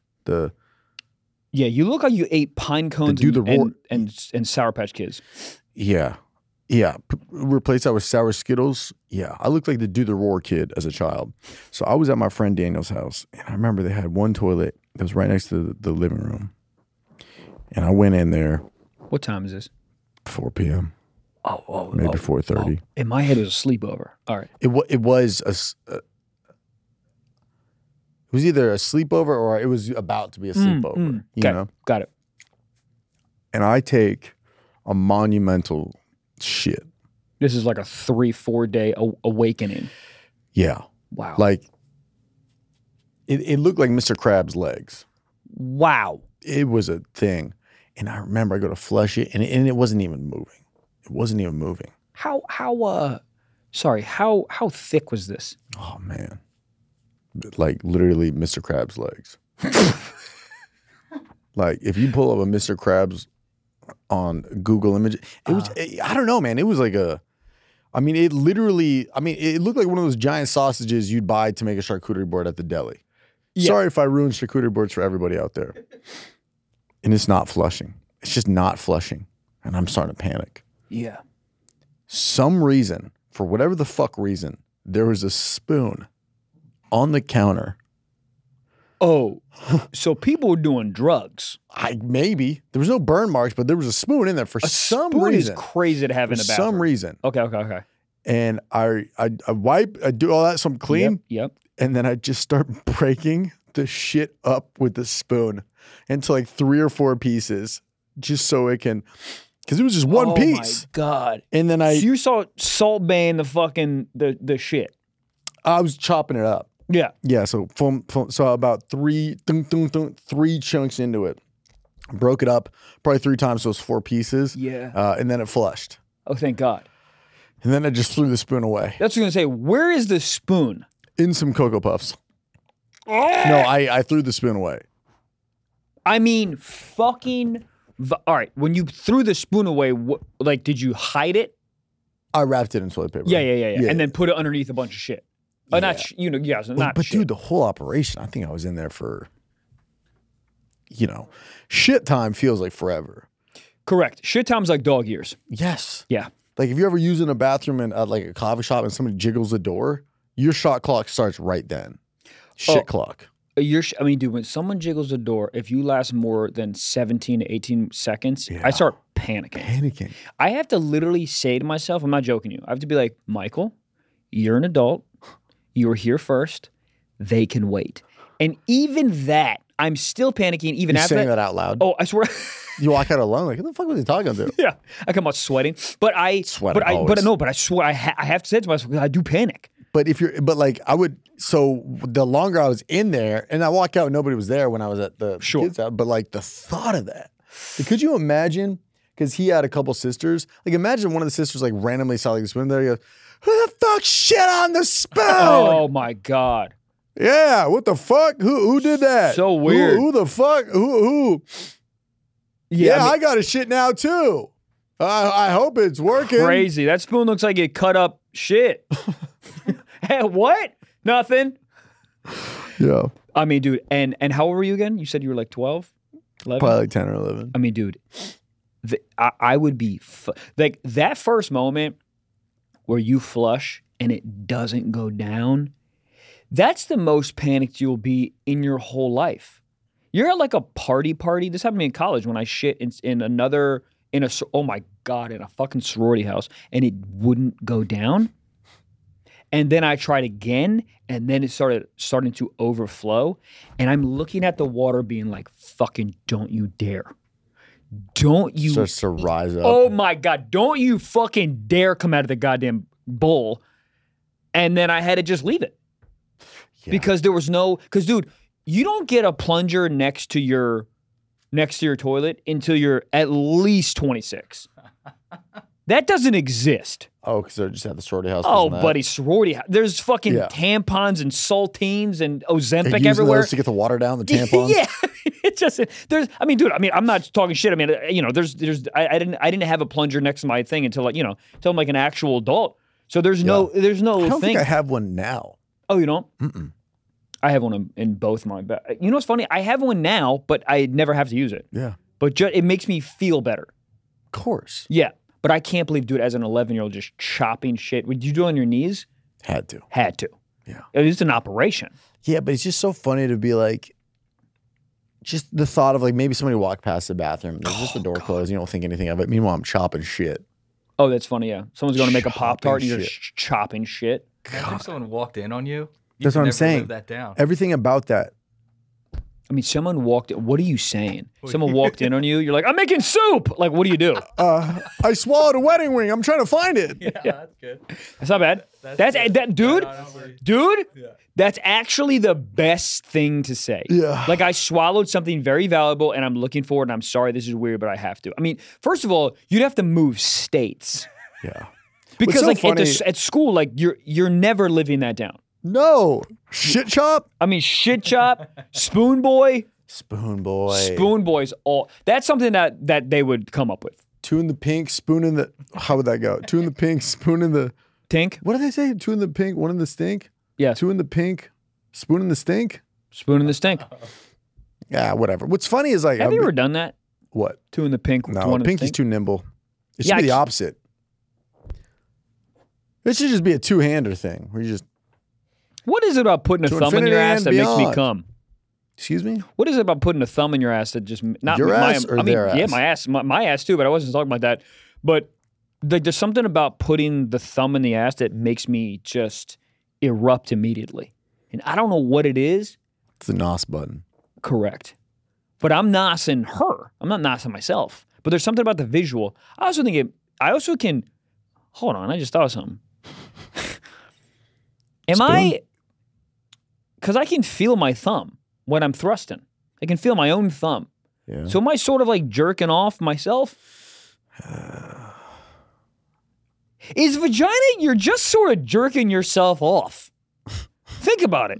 Yeah, you look like you ate pine cones and Sour Patch Kids. Yeah. Replace that with sour Skittles. Yeah, I look like the Do the Roar kid as a child. So I was at my friend Daniel's house, and I remember they had one toilet that was right next to the living room. And I went in there. What time is this? 4 p.m. Maybe 4:30. In my head, it was a sleepover. All right. It was it was either a sleepover or it was about to be a sleepover. You know? Got it. And I take a monumental shit. This is like a 3-4 day awakening. Yeah. Wow. Like, it looked like Mr. Krabs' legs. Wow. It was a thing. And I remember I go to flush it, and it wasn't even moving. It wasn't even moving. How thick was this? Oh, man. Like, literally Mr. Krabs' legs. Like, if you pull up a Mr. Krabs on Google Images, it was, I don't know, man. It was like it looked like one of those giant sausages you'd buy to make a charcuterie board at the deli. Yeah. Sorry if I ruined charcuterie boards for everybody out there. And it's not flushing. It's just not flushing. And I'm starting to panic. Yeah. Some reason, for whatever the fuck reason, there was a spoon on the counter. Oh, so people were doing drugs. Maybe. There was no burn marks, but there was a spoon in there for some reason. Is crazy to have in a bathroom. For some reason. Okay. And I wipe, I do all that so I'm clean. Yep. And then I just start breaking the shit up with the spoon into like 3 or 4 pieces just so it can, because it was just one piece. Oh my God. And then so you saw Salt Bae the fucking, the shit. I was chopping it up. Yeah. Yeah, so about 3 chunks into it. Broke it up probably 3 times, those 4 pieces. Yeah. And then it flushed. Oh, thank God. And then I just threw the spoon away. That's what I was going to say. Where is the spoon? In some Cocoa Puffs. No, I threw the spoon away. I mean, fucking... All right, when you threw the spoon away, did you hide it? I wrapped it in toilet paper. Yeah. And then put it underneath a bunch of shit. Yeah. But dude, the whole operation, I think I was in there for, shit time feels like forever. Correct. Shit time's like dog years. Yes. Yeah. Like if you're ever using a bathroom at like a coffee shop and somebody jiggles the door, your shot clock starts right then. Shit clock. Dude, when someone jiggles the door, if you last more than 17 to 18 seconds, I start panicking. I have to literally say to myself, I'm not joking you, I have to be like, Michael, you're an adult. You're here first. They can wait. And even that, I'm still panicking even after saying that out loud? Oh, I swear. You walk out alone like, who the fuck was he talking to? Yeah. I come out sweating. But I swear I have to say to myself, I do panic. But so the longer I was in there, and I walked out and nobody was there when I was at the kids' house, but like the thought of that. Could you imagine? Because he had a couple sisters. Like imagine one of the sisters like randomly saw like the spoon there. He goes, who the fuck shit on the spoon? Oh my God. Yeah, what the fuck? Who did that? So weird. Who the fuck? Who? Yeah, I got a shit now too. I hope it's working. Crazy. That spoon looks like it cut up shit. Hey, what? Nothing. Yeah. I mean, dude, and how old were you again? You said you were like 12? 11? Probably like 10 or 11. I mean, dude, I would be like that first moment where you flush and it doesn't go down. That's the most panicked you'll be in your whole life. You're at like a party. This happened to me in college when I shit in a fucking sorority house and it wouldn't go down. And then I tried again, and then it starting to overflow. And I'm looking at the water being like, fucking don't you dare. Don't you. Starts to rise up. Oh my God. Don't you fucking dare come out of the goddamn bowl. And then I had to just leave it. Yeah. Because because dude, you don't get a plunger next to your toilet until you're at least 26. That doesn't exist. Oh, because they're just at the sorority house. Oh, buddy, sorority house. There's fucking tampons and saltines and Ozempic everywhere. Those to get the water down, the tampons. Yeah, it's just dude. I'm not talking shit. I mean, I didn't have a plunger next to my thing until I'm like an actual adult. So there's no I don't thing. think I have one now. Oh, you don't? Mm-mm. I have one in both my back. You know what's funny? I have one now, but I never have to use it. Yeah. But it makes me feel better. Of course. Yeah. But I can't believe, dude, as an 11-year-old just chopping shit. Would you do it on your knees? Had to. Yeah. It was an operation. Yeah, but it's just so funny to be like, just the thought of like maybe somebody walked past the bathroom. There's just the door closed. You don't think anything of it. Meanwhile, I'm chopping shit. Oh, that's funny, yeah. Someone's going to make a Pop-Tart and you're just chopping shit. Imagine if someone walked in on you. That's what I'm saying. Live that down. Everything about that. I mean, someone walked in. What are you saying? Someone walked in on you. You're like, I'm making soup. Like, what do you do? I swallowed a wedding ring. I'm trying to find it. Yeah, that's good. That's not bad. Dude, that's actually the best thing to say. Yeah. Like, I swallowed something very valuable and I'm looking for it and I'm sorry this is weird, but I have to. I mean, first of all, you'd have to move states. Yeah. Because so like funny- at school, like you're never living that down. No. Shit chop? I mean, shit chop, spoon boy, Spoon boy. spoon boys, all that's something that they would come up with. 2 in the pink, spoon in the. How would that go? 2 in the pink, spoon in the. Tink? What did they say? 2 in the pink, 1 in the stink? Yes. 2 in the pink, spoon in the stink? Spoon in the stink. Yeah, whatever. What's funny is like. Have you ever done that? What? 2 in the pink, No, 1 in the pinky's stink? too nimble. It should Yeah, be the I- opposite. It should just be a two-hander thing where you just. What is it about putting a To thumb in your infinity ass and that makes me beyond. come? Excuse me? What is it about putting a thumb in your ass that just not Your my ass or I mean, their yeah, ass? my ass too, but I wasn't talking about that. But there's something about putting the thumb in the ass that makes me just erupt immediately. And I don't know what it is. It's the NOS button. Correct. But I'm nosing her. I'm not nosing myself. But there's something about the visual. I also can hold on, I just thought of something. Because I can feel my thumb when I'm thrusting. I can feel my own thumb. Yeah. So am I sort of like jerking off myself? Is vagina, you're just sort of jerking yourself off. Think about it.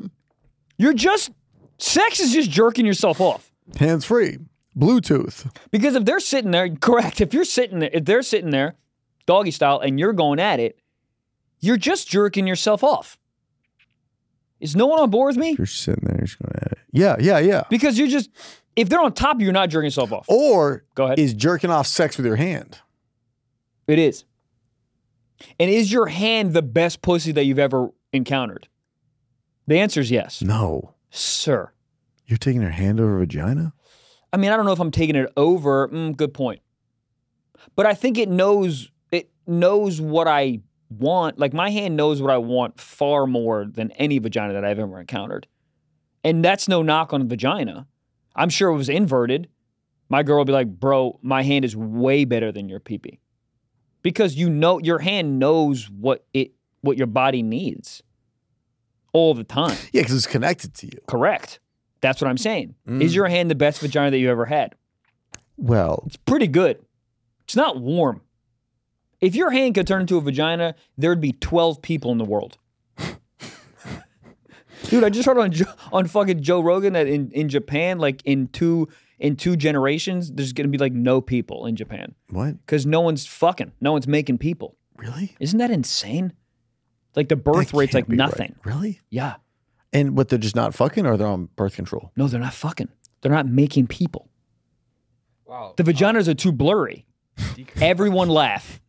Sex is just jerking yourself off. Hands free. Bluetooth. Because if they're sitting there, correct, if they're sitting there, doggy style, and you're going at it, you're just jerking yourself off. Is no one on board with me? You're sitting there, you're just going at it. Yeah. Because if they're on top of you, you're not jerking yourself off. Or Go ahead. is jerking off sex with your hand? It is. And is your hand the best pussy that you've ever encountered? The answer is yes. No. Sir. You're taking your hand over vagina? I mean, I don't know if I'm taking it over. Good point. But I think it knows what I want. Like, my hand knows what I want far more than any vagina that I've ever encountered. And that's no knock on vagina. I'm sure it was inverted. My girl would be like, bro, my hand is way better than your pee-pee. Because your hand knows what your body needs all the time. Yeah, because it's connected to you. Correct. That's what I'm saying. Is your hand the best vagina that you ever had? Well, It's pretty good. It's not warm. If your hand could turn into a vagina, there'd be 12 people in the world. Dude, I just heard on fucking Joe Rogan that in Japan, like in two generations, there's gonna be like no people in Japan what? because no one's fucking, no one's making people. Really? Isn't that insane? Like the birth That rate's can't like be nothing. right. Really? Yeah. And what, they're just not fucking or they're on birth control? No, they're not fucking. They're not making people. Wow. The vaginas are too blurry. Everyone laugh.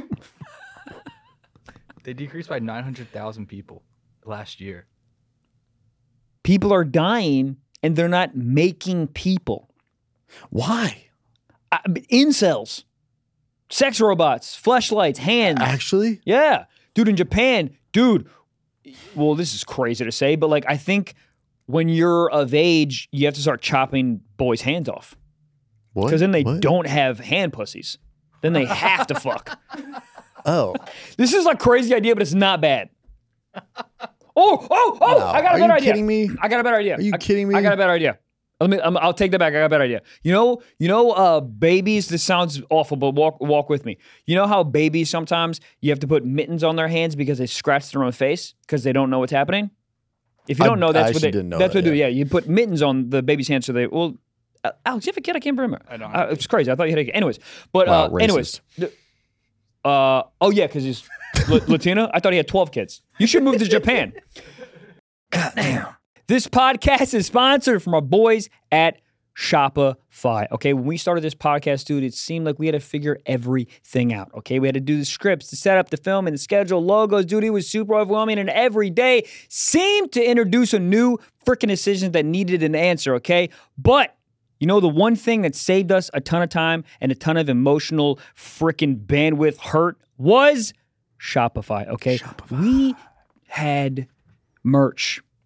They decreased by 900,000 people last year. People are dying and they're not making people. Why? Incels, sex robots, fleshlights, hands. Actually? Yeah. Dude, in Japan, well, this is crazy to say, but like I think when you're of age, you have to start chopping boys' hands off. What? Because then they What? don't have hand pussies. Then they have to fuck. Oh. This is a crazy idea, but it's not bad. Oh, No. I got a Are better you idea. kidding me? I got a better idea. Are you kidding me? I got a better idea. I'll take that back. I got a better idea. You know, babies, this sounds awful, but walk with me. You know how babies sometimes you have to put mittens on their hands because they scratch their own face because they don't know what's happening? If you don't know, I that's what actually they didn't know that's that, what they do. yeah. Yeah, you put mittens on the baby's hands so they Alex, you have a kid? I can't remember. I don't have a It's crazy. I thought you had a kid. Anyways, but Wow, anyways. Oh yeah, because he's Latino. I thought he had 12 kids. You should move to Japan. Goddamn. This podcast is sponsored from our boys at Shopify. Okay, when we started this podcast, dude, it seemed like we had to figure everything out. Okay, we had to do the scripts, the setup, the film, and the schedule, logos. Dude, it was super overwhelming, and every day seemed to introduce a new freaking decision that needed an answer. Okay, but you know, the one thing that saved us a ton of time and a ton of emotional freaking bandwidth hurt was Shopify, okay? We had merch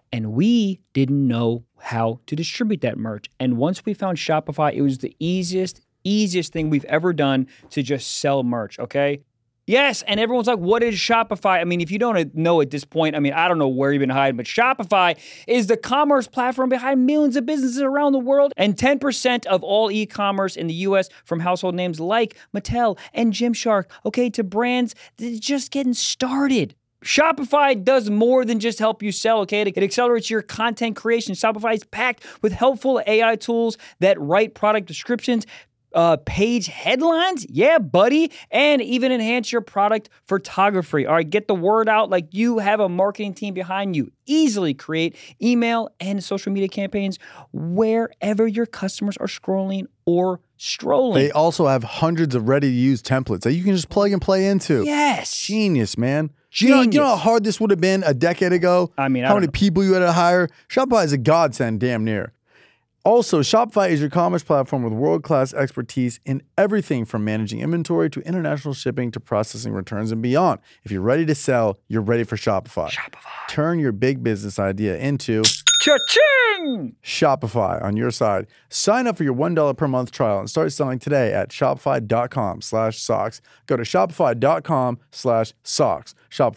And we didn't know how to distribute that merch. And once we found Shopify, it was the easiest thing we've ever done to just sell merch, okay? Yes, and everyone's like, what is Shopify? I mean, if you don't know at this point, I mean, I don't know where you've been hiding, but Shopify is the commerce platform behind millions of businesses around the world. And 10% of all e-commerce in the U.S. from household names like Mattel and Gymshark, okay, to brands that are just getting started. Shopify does more than just help you sell, okay? It accelerates your content creation. Shopify is packed with helpful AI tools that write product descriptions, page headlines, yeah, buddy, and even enhance your product photography. All right, get the word out like you have a marketing team behind you. Easily create email and social media campaigns wherever your customers are scrolling or strolling. They also have hundreds of ready-to-use templates that you can just plug and play into. Yes. Genius, man. Genius. You know how hard this would have been a decade ago? I mean, how many people you had to hire? Shopify is a godsend, damn near. Also, Shopify is your commerce platform with world-class expertise in everything from managing inventory to international shipping to processing returns and beyond. If you're ready to sell, you're ready for Shopify. Turn your big business idea into cha-ching! Shopify on your side. Sign up for your $1 per month trial and start selling today at shopify.com/socks. Go to shopify.com/socks.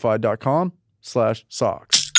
Shopify.com/socks.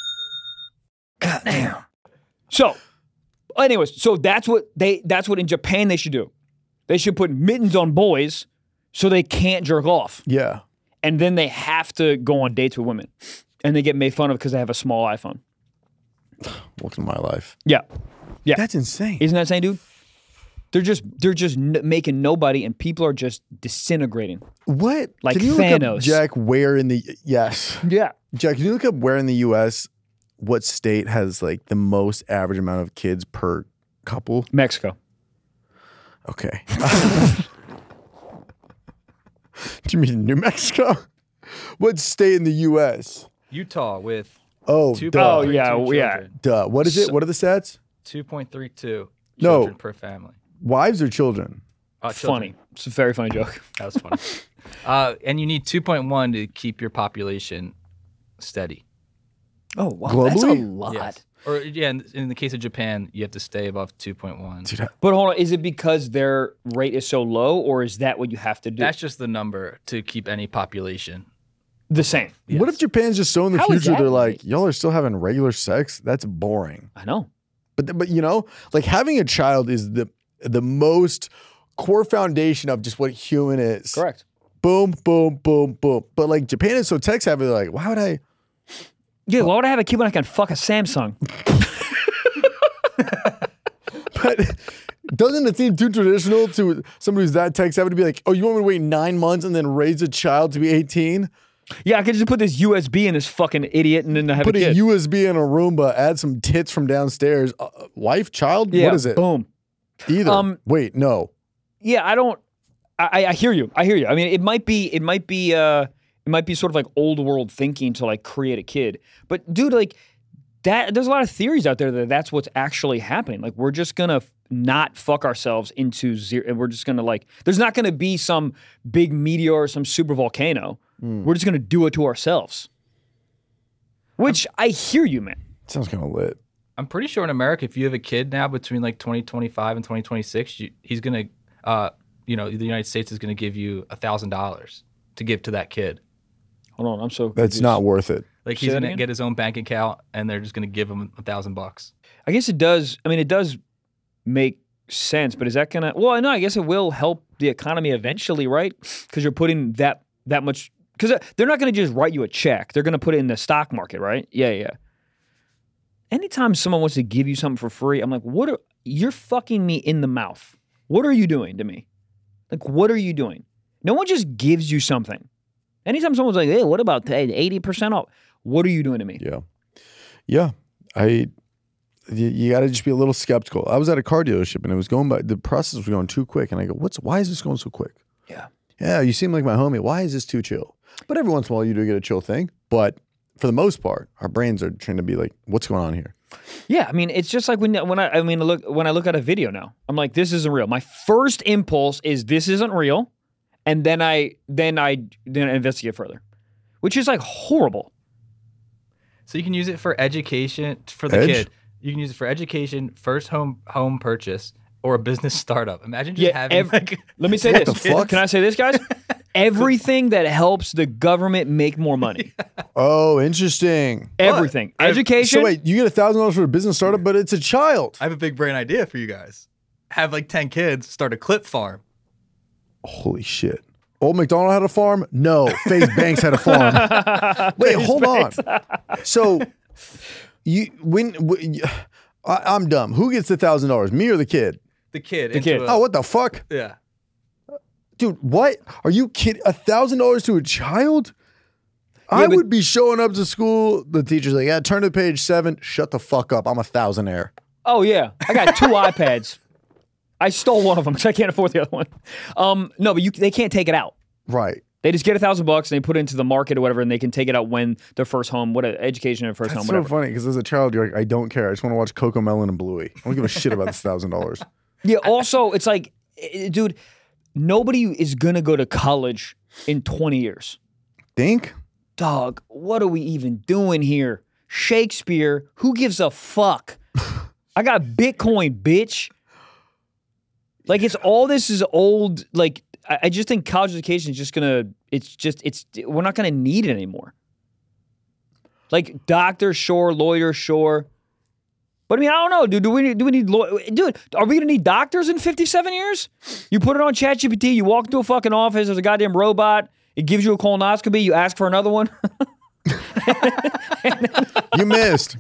Goddamn. So, anyways, so that's what in Japan they should do. They should put mittens on boys so they can't jerk off. Yeah. And then they have to go on dates with women. And they get made fun of because they have a small iPhone. Welcome to my life. Yeah. Yeah. That's insane. Isn't that insane, dude? They're just making nobody, and people are just disintegrating. What? Like can you Thanos. look up, Jack, where in the... Yes. Yeah. Jack, can you look up where in the U.S., what state has like the most average amount of kids per couple? Mexico. Okay. Do you mean New Mexico? What state in the U.S.? Utah with Oh, duh. Oh, yeah. Duh. What is it? What are the stats? 2.32 No. children per family. Wives or children? Funny. It's a very funny joke. That was funny. And you need 2.1 to keep your population steady. Oh, wow. Globally? That's a lot. Yes. Or yeah, in the case of Japan, you have to stay above 2.1. Dude, But hold on, is it because their rate is so low, or is that what you have to do? That's just the number to keep any population. the same. What if Japan's just so in the How is future that they're like, right? y'all are still having regular sex? That's boring. I know. But you know, like having a child is the most core foundation of just what human is. Correct. Boom, boom, boom, boom. But like Japan is so tech savvy, they're like, why would I? Yeah, why would I have a kid when I can fuck a Samsung? But doesn't it seem too traditional to somebody who's that tech savvy to be like, oh, you want me to wait 9 months and then raise a child to be 18? Yeah, I could just put this USB in this fucking idiot and then I have Put a a kid. USB in a Roomba, add some tits from downstairs. Wife, child? Yeah, What is it? Boom. Either. Wait, no. Yeah, I don't. I hear you. I hear you. I mean, it might be sort of like old world thinking to like create a kid. But dude, like that, there's a lot of theories out there that that's what's actually happening. Like we're just gonna not fuck ourselves into zero, and we're just gonna like. There's not gonna be some big meteor or some super volcano. We're just gonna do it to ourselves. Which I hear you, man. Sounds kind of lit. I'm pretty sure in America, if you have a kid now between like 2025 and 2026, he's gonna, the United States is gonna give you $1,000 to give to that kid. Hold on, I'm so That's confused. not worth it. Like Say he's that gonna again? get his own bank account, and they're just gonna give him $1,000. I guess it does. I mean, it does make sense, but is that gonna? Well, no, I guess it will help the economy eventually, right? Because you're putting that much. Because they're not going to just write you a check. They're going to put it in the stock market, right? Yeah. Anytime someone wants to give you something for free, I'm like, you're fucking me in the mouth. What are you doing to me? Like, what are you doing? No one just gives you something. Anytime someone's like, hey, what about 80% off? What are you doing to me? Yeah. You got to just be a little skeptical. I was at a car dealership and it was going by, the process was going too quick. And I go, why is this going so quick? Yeah, you seem like my homie. Why is this too chill? But every once in a while you do get a chill thing. But for the most part, our brains are trying to be like, what's going on here? Yeah, I mean, it's just like when I look at a video now, I'm like, this isn't real. My first impulse is this isn't real, and then I investigate further, which is like horrible. So you can use it for education for the kid. You can use it for education, first home purchase, or a business startup. Imagine just having let me say What this. the fuck? Can I say this, guys? Everything that helps the government make more money. Oh, interesting. Everything. Education. So wait, you get $1,000 for a business startup, but it's a child. I have a big brain idea for you guys. Have like 10 kids, start a clip farm. Holy shit. Old McDonald had a farm? No. FaZe Banks had a farm. Wait, hold on. So I'm dumb. Who gets the $1,000? Me or the kid? The kid. Oh, what the fuck? Yeah. Dude, what? Are you kidding? $1,000 to a child? I would be showing up to school. The teacher's like, yeah, turn to page 7. Shut the fuck up. I'm a thousandaire. Oh, yeah. I got 2 iPads. I stole one of them because I can't afford the other one. No, but they can't take it out. Right. They just get $1,000 and they put it into the market or whatever, and they can take it out when their first home, education and first home, whatever. That's so funny because as a child, you're like, I don't care. I just want to watch Coco Melon and Bluey. I don't give a shit about this $1,000. Yeah. Also, it's like, dude, nobody is gonna go to college in 20 years. Think? Dog, what are we even doing here? Shakespeare, who gives a fuck? I got Bitcoin, bitch. Like, this is old. Like, I just think college education is just gonna, we're not gonna need it anymore. Like, doctor, sure, lawyer, sure. But I mean, I don't know, dude. Do we need dude, are we gonna need doctors in 57 years? You put it on ChatGPT, you walk into a fucking office, there's a goddamn robot, it gives you a colonoscopy, you ask for another one. You missed.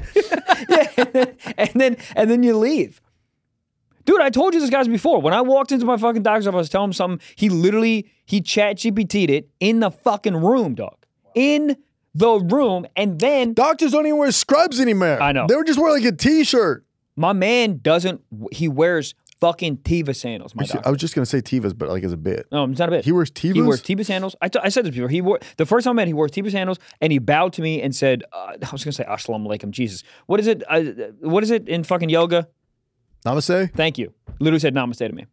Yeah, and then you leave. Dude, I told you this guys before. When I walked into my fucking doctor's office, I was telling him something. He ChatGPT'd it in the fucking room, dog. In the room, and then Doctors don't even wear scrubs anymore. I know. They would just wear like a t-shirt. my man he wears fucking Teva sandals, my doctor. I was just going to say Tevas, but like as a bit. No, it's not a bit. He wears Tevas? He wears Teva sandals. I said this before. The first time I met, he wore Teva sandals, and he bowed to me and said, I was going to say, Assalamu alaikum, Jesus. What is it in fucking yoga? Namaste? Thank you. Literally said namaste to me.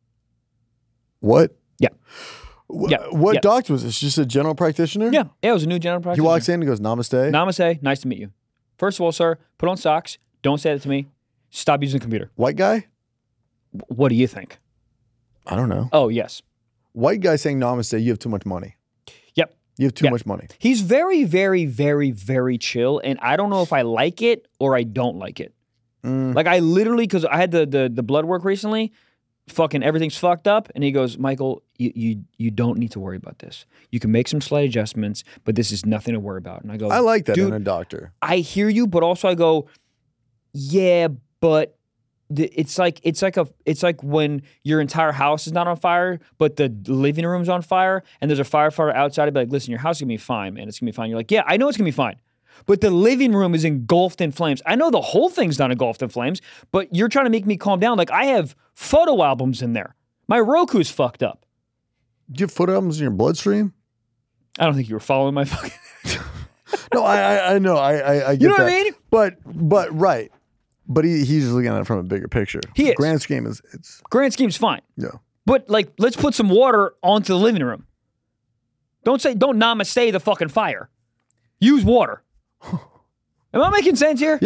What? Yeah. What doctor was this? Just a general practitioner? Yeah, it was a new general practitioner. He walks in and goes, Namaste. Namaste, nice to meet you. First of all, sir, put on socks. Don't say that to me. Stop using the computer. White guy? What do you think? I don't know. Oh, yes. White guy saying Namaste, you have too much money. Yep. You have too much money. He's very, very, very, very chill, and I don't know if I like it or I don't like it. Like, I literally, because I had the blood work recently, fucking everything's fucked up, and he goes, Michael, you don't need to worry about this. You can make some slight adjustments, but this is nothing to worry about. And I go, I like that dude, in a doctor. I hear you, but also I go, yeah, but it's like when your entire house is not on fire, but the living room's on fire, and there's a firefighter outside. I'd be like, listen, your house is gonna be fine, man. It's gonna be fine. You're like, yeah, I know it's gonna be fine. But the living room is engulfed in flames. I know the whole thing's not engulfed in flames, but you're trying to make me calm down. Like, I have photo albums in there. My Roku's fucked up. Do you have photo albums in your bloodstream? I don't think you were following my fucking... No, I know. I get You know that. what I mean? But right. But he's just looking at it from a bigger picture. He is. Grand scheme it's Grand scheme's fine. yeah. But, like, let's put some water onto the living room. Don't namaste the fucking fire. Use water. Am I making sense here?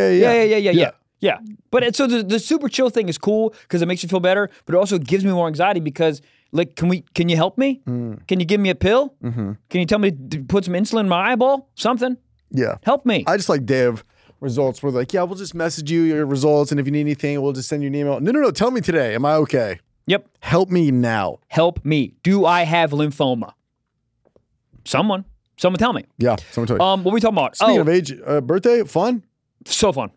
Yeah. But so the super chill thing is cool because it makes you feel better, but it also gives me more anxiety because, like, can you help me? Can you give me a pill? Mm-hmm. Can you tell me to put some insulin in my eyeball? Something. Yeah. Help me. I just like day of results where like, yeah, we'll just message you your results, and if you need anything, we'll just send you an email. No. Tell me today. Am I okay? Yep. Help me now. Help me. Do I have lymphoma? Someone tell me. Yeah. Someone tell me. What are we talking about? Speaking of age, birthday, fun? So fun.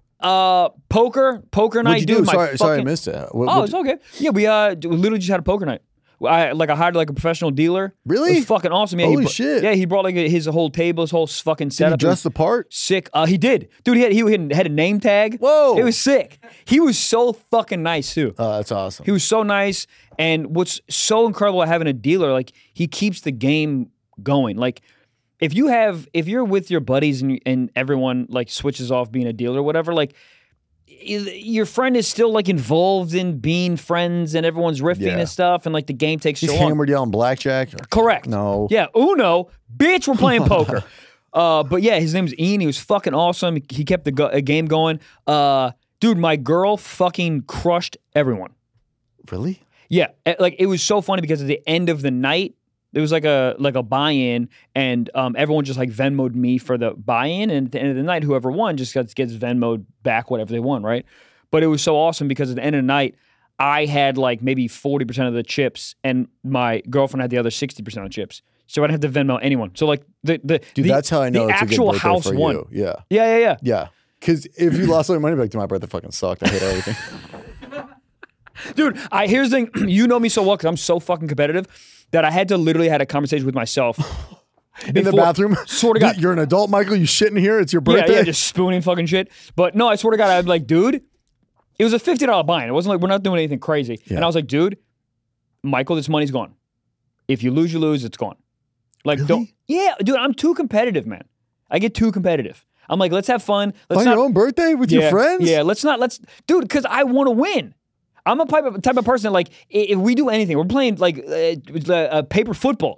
Poker night. What'd you do? Dude, Sorry, I missed it. It's okay. Yeah, we literally just had a poker night. I hired like a professional dealer. Really? It was fucking awesome. Yeah, Holy shit. Yeah, he brought like his whole table, his whole fucking Did setup. he dress the part? Sick. He did. Dude, he had a name tag. Whoa. It was sick. He was so fucking nice too. Oh, that's awesome. He was so nice. And what's so incredible about having a dealer, like, he keeps the game going. Like, if you're with your buddies and everyone like switches off being a dealer or whatever, like, your friend is still like involved in being friends and everyone's riffing and stuff, and like the game takes He's so long. hammered you on blackjack? Correct. No. Yeah, Uno, bitch, we're playing poker. But yeah, his name's Ian. He was fucking awesome. He kept the game going. Dude, my girl fucking crushed everyone. Really? Yeah, like it was so funny because at the end of the night, there was like a buy-in, and everyone just like Venmo'd me for the buy-in, and at the end of the night, whoever won just gets Venmo'd back whatever they won, right? But it was so awesome because at the end of the night, I had like maybe 40% of the chips, and my girlfriend had the other 60% of the chips. So I didn't have to Venmo anyone. So like that's how I know the it's actual a good birthday house for won. you. Yeah. Yeah. Yeah. Because if you lost all your money back to my birthday, fucking sucked. I hate everything. Dude, here's the thing. You know me so well because I'm so fucking competitive that I had to literally had a conversation with myself. In the bathroom? Swear to God. You're an adult, Michael. You shitting here? It's your birthday? Yeah, just spooning fucking shit. But no, I swear to God, I'd be like, dude, it was a $50 buy-in. It wasn't like we're not doing anything crazy. Yeah. And I was like, dude, Michael, this money's gone. If you lose, you lose. It's gone. Like, Really? Yeah, dude, I'm too competitive, man. I get too competitive. I'm like, let's have fun. Let's On your own birthday with your friends? Yeah, dude, because I want to win. I'm a type of person that, like, if we do anything, we're playing like paper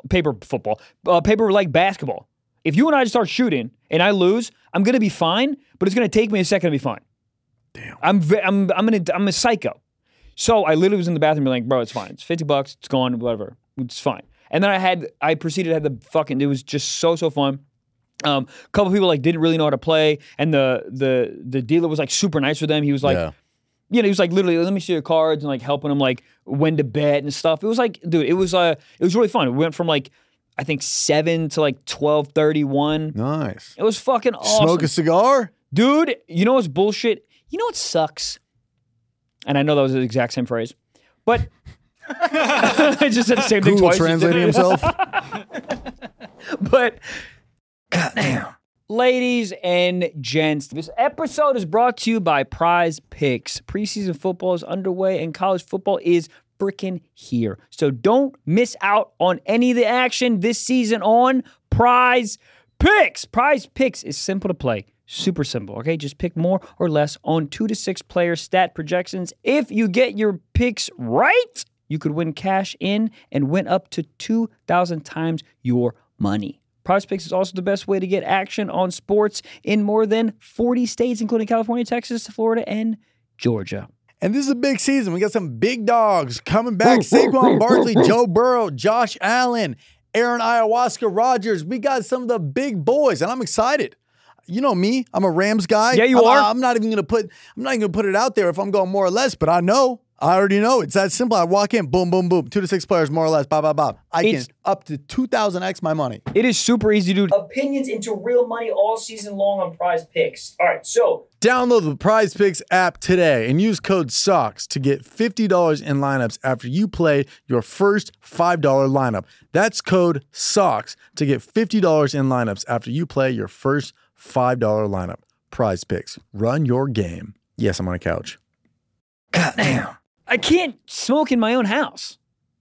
like basketball. If you and I start shooting and I lose, I'm gonna be fine, but it's gonna take me a second to be fine. Damn. I'm a psycho. So I literally was in the bathroom, being like, bro, it's fine. It's $50. It's gone. Whatever. It's fine. And then I proceeded to have the fucking. It was just so fun. A couple people like didn't really know how to play, and the dealer was like super nice with them. He was like. Yeah. You know, he was like, literally, let me see your cards, and like helping him like when to bet and stuff. It was like, dude, it was really fun. We went from like, I think 7 to like 12:31. Nice. It was fucking awesome. Smoke a cigar? Dude, you know what's bullshit? You know what sucks? And I know that was the exact same phrase, but I just said the same thing Google twice. translating himself. But, goddamn. Ladies and gents, this episode is brought to you by Prize Picks. Preseason football is underway and college football is freaking here. So don't miss out on any of the action this season on Prize Picks. Prize Picks is simple to play. Super simple, okay? Just pick more or less on 2 to 6 player stat projections. If you get your picks right, you could win cash in and win up to 2,000 times your money. Prize Picks is also the best way to get action on sports in more than 40 states, including California, Texas, Florida, and Georgia. And this is a big season. We got some big dogs coming back. Saquon Barkley, Joe Burrow, Josh Allen, Aaron Ayahuasca Rodgers. We got some of the big boys, and I'm excited. You know me. I'm a Rams guy. Yeah, you are. I'm not even gonna put it out there if I'm going more or less, but I know. I already know. It's that simple. I walk in, boom, boom, boom. 2 to 6 players, more or less, blah, blah, blah. I can up to 2,000x my money. It is super easy, dude. Opinions into real money all season long on Prize Picks. All right, so Download the Prize Picks app today and use code SOCKS to get $50 in lineups after you play your first $5 lineup. That's code SOCKS to get $50 in lineups after you play your first $5 lineup. Prize Picks. Run your game. Yes, I'm on a couch. Goddamn. I can't smoke in my own house.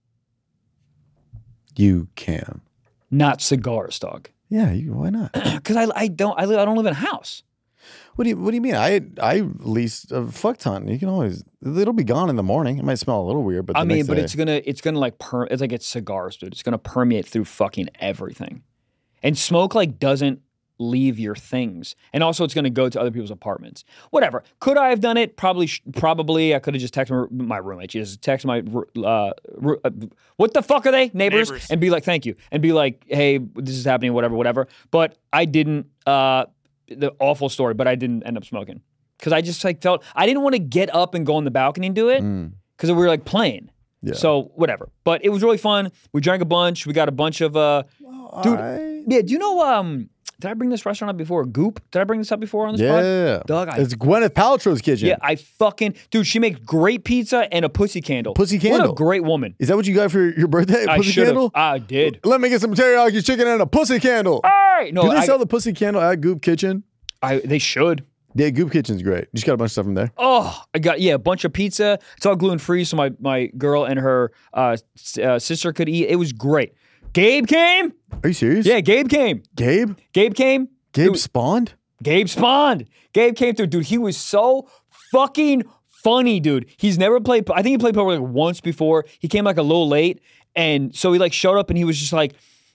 You can. Not cigars, dog. Yeah, why not? Because I don't live in a house. What do you mean? I leased a fuck ton. You can always, it'll be gone in the morning. It might smell a little weird, but it's gonna like it's like it's cigars, dude. It's gonna permeate through fucking everything, and smoke like doesn't leave your things, and also it's gonna go to other people's apartments. Whatever. Could I have done it? Probably. I could have just texted my roommate. She just texted my what the fuck are they? Neighbors, and be like, thank you, and be like, hey, this is happening, whatever. But I didn't. The awful story, but I didn't end up smoking because I just like felt I didn't want to get up and go on the balcony and do it because we were like playing. Yeah. So whatever. But it was really fun. We drank a bunch. We got a bunch of dude. Yeah. Do you know? Did I bring this restaurant up before? Goop? Did I bring this up before on this pod? Yeah. Dog, it's Gwyneth Paltrow's kitchen. Yeah, dude, she makes great pizza and a pussy candle. Pussy candle. What a great woman. Is that what you got for your birthday? A pussy candle? I did. Let me get some teriyaki chicken and a pussy candle. All right. No, do they sell the pussy candle at Goop Kitchen? They should. Yeah, Goop Kitchen's great. You just got a bunch of stuff in there. Oh, I got a bunch of pizza. It's all gluten free, so my girl and her sister could eat. It was great. Gabe came. Are you serious? Yeah, Gabe came. Gabe came. Gabe spawned? Gabe spawned. Gabe came through. Dude, he was so fucking funny, dude. He's never played. I think he played poker like once before. He came like a little late. And so he like showed up and he was just like,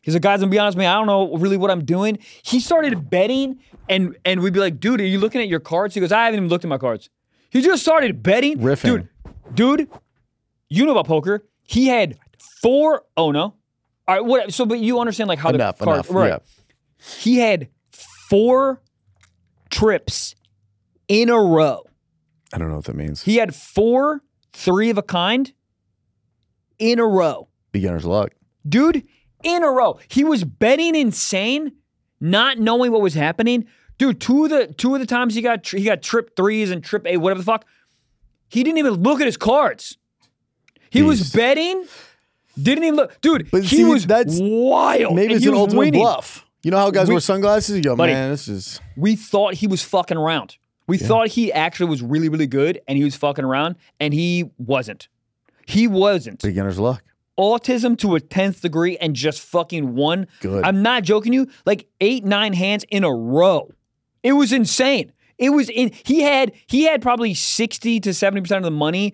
He's like, guys, I'm gonna be honest with me, I don't know really what I'm doing. He started betting, and we'd be like, dude, are you looking at your cards? He goes, I haven't even looked at my cards. He just started betting. Riffing. Dude, you know about poker. He had 4, oh no. All right, what, so, but you understand like how the cards, right. Yeah. He had 4 trips in a row. I don't know what that means. He had 4 3 of a kind in a row. Beginner's luck. Dude, in a row. He was betting insane, not knowing what was happening. Dude, two of the times he got trip 3s and trip 8, whatever the fuck, he didn't even look at his cards. He was betting, didn't even look. Dude, But he see, was that's wild. Maybe and it's he an was ultimate winning. bluff. You know how guys wear sunglasses? You go, Buddy, man, this is... We thought he was fucking around. We thought he actually was really, really good, and he was fucking around, and he wasn't. He wasn't. Beginner's luck. Autism to a 10th degree and just fucking won. Good. I'm not joking you. Like 8, 9 hands in a row. It was insane. It was in. He had probably 60 to 70% of the money.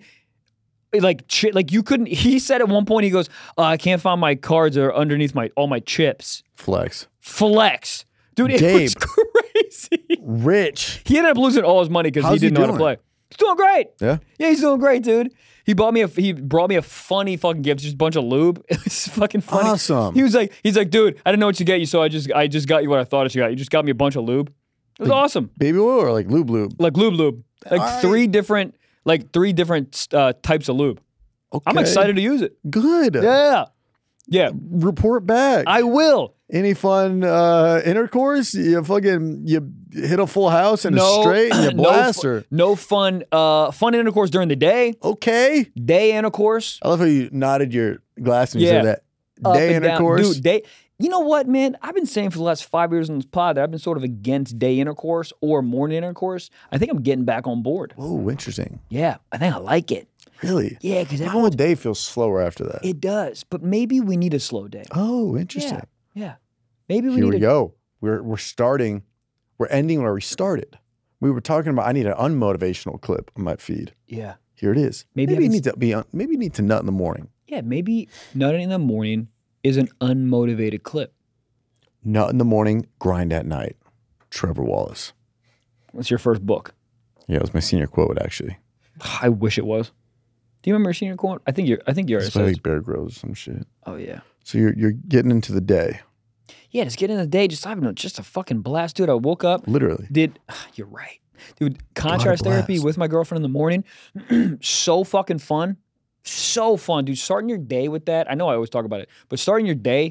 Like you couldn't. He said at one point, he goes, I can't find my cards or underneath all my chips. Flex. Dude, it Gabe. was crazy. Rich. He ended up losing all his money because he How's he didn't know how to doing? play. He's doing great. Yeah? Yeah, he's doing great, dude. He brought me a funny fucking gift, just a bunch of lube. It was fucking funny. Awesome. He's like, dude, I didn't know what to get you, so I just got you what I thought I should got. You just got me a bunch of lube. It was awesome. Baby oil or like lube? Like lube. Like three different types of lube. Okay. I'm excited to use it. Good. Yeah. Report back. I will. Any fun intercourse? You hit a full house and a straight and you blast or no fun intercourse during the day. Okay. Day intercourse. I love how you nodded your glass when you said that. Up Day and down. intercourse. Dude, day. You know what, man? I've been saying for the last 5 years on this pod that I've been sort of against day intercourse or morning intercourse. I think I'm getting back on board. Whoa, interesting. Yeah, I think I like it. Really? Yeah, because My everyone whole day feels slower after that. it does. But maybe we need a slow day. Oh, interesting. Yeah. Maybe we Here need we go. We're starting. We're ending where we started. We were talking about I need an unmotivational clip on my feed. Yeah. Here it is. Maybe you need to maybe you need to nut in the morning. Yeah, maybe nutting in the morning is an unmotivated clip. Nut in the morning, grind at night. Trevor Wallace. What's your first book? Yeah, it was my senior quote actually. I wish it was. Do you remember your senior quote? I think you're It's by like Bear Grylls or some shit. Oh yeah. So you're getting into the day. Yeah, just get in the day, just having just a fucking blast, dude. I woke up. Literally. You're right. Dude, contrast therapy blast. with my girlfriend in the morning. So fucking fun. So fun, dude. Starting your day with that. I know I always talk about it, but starting your day,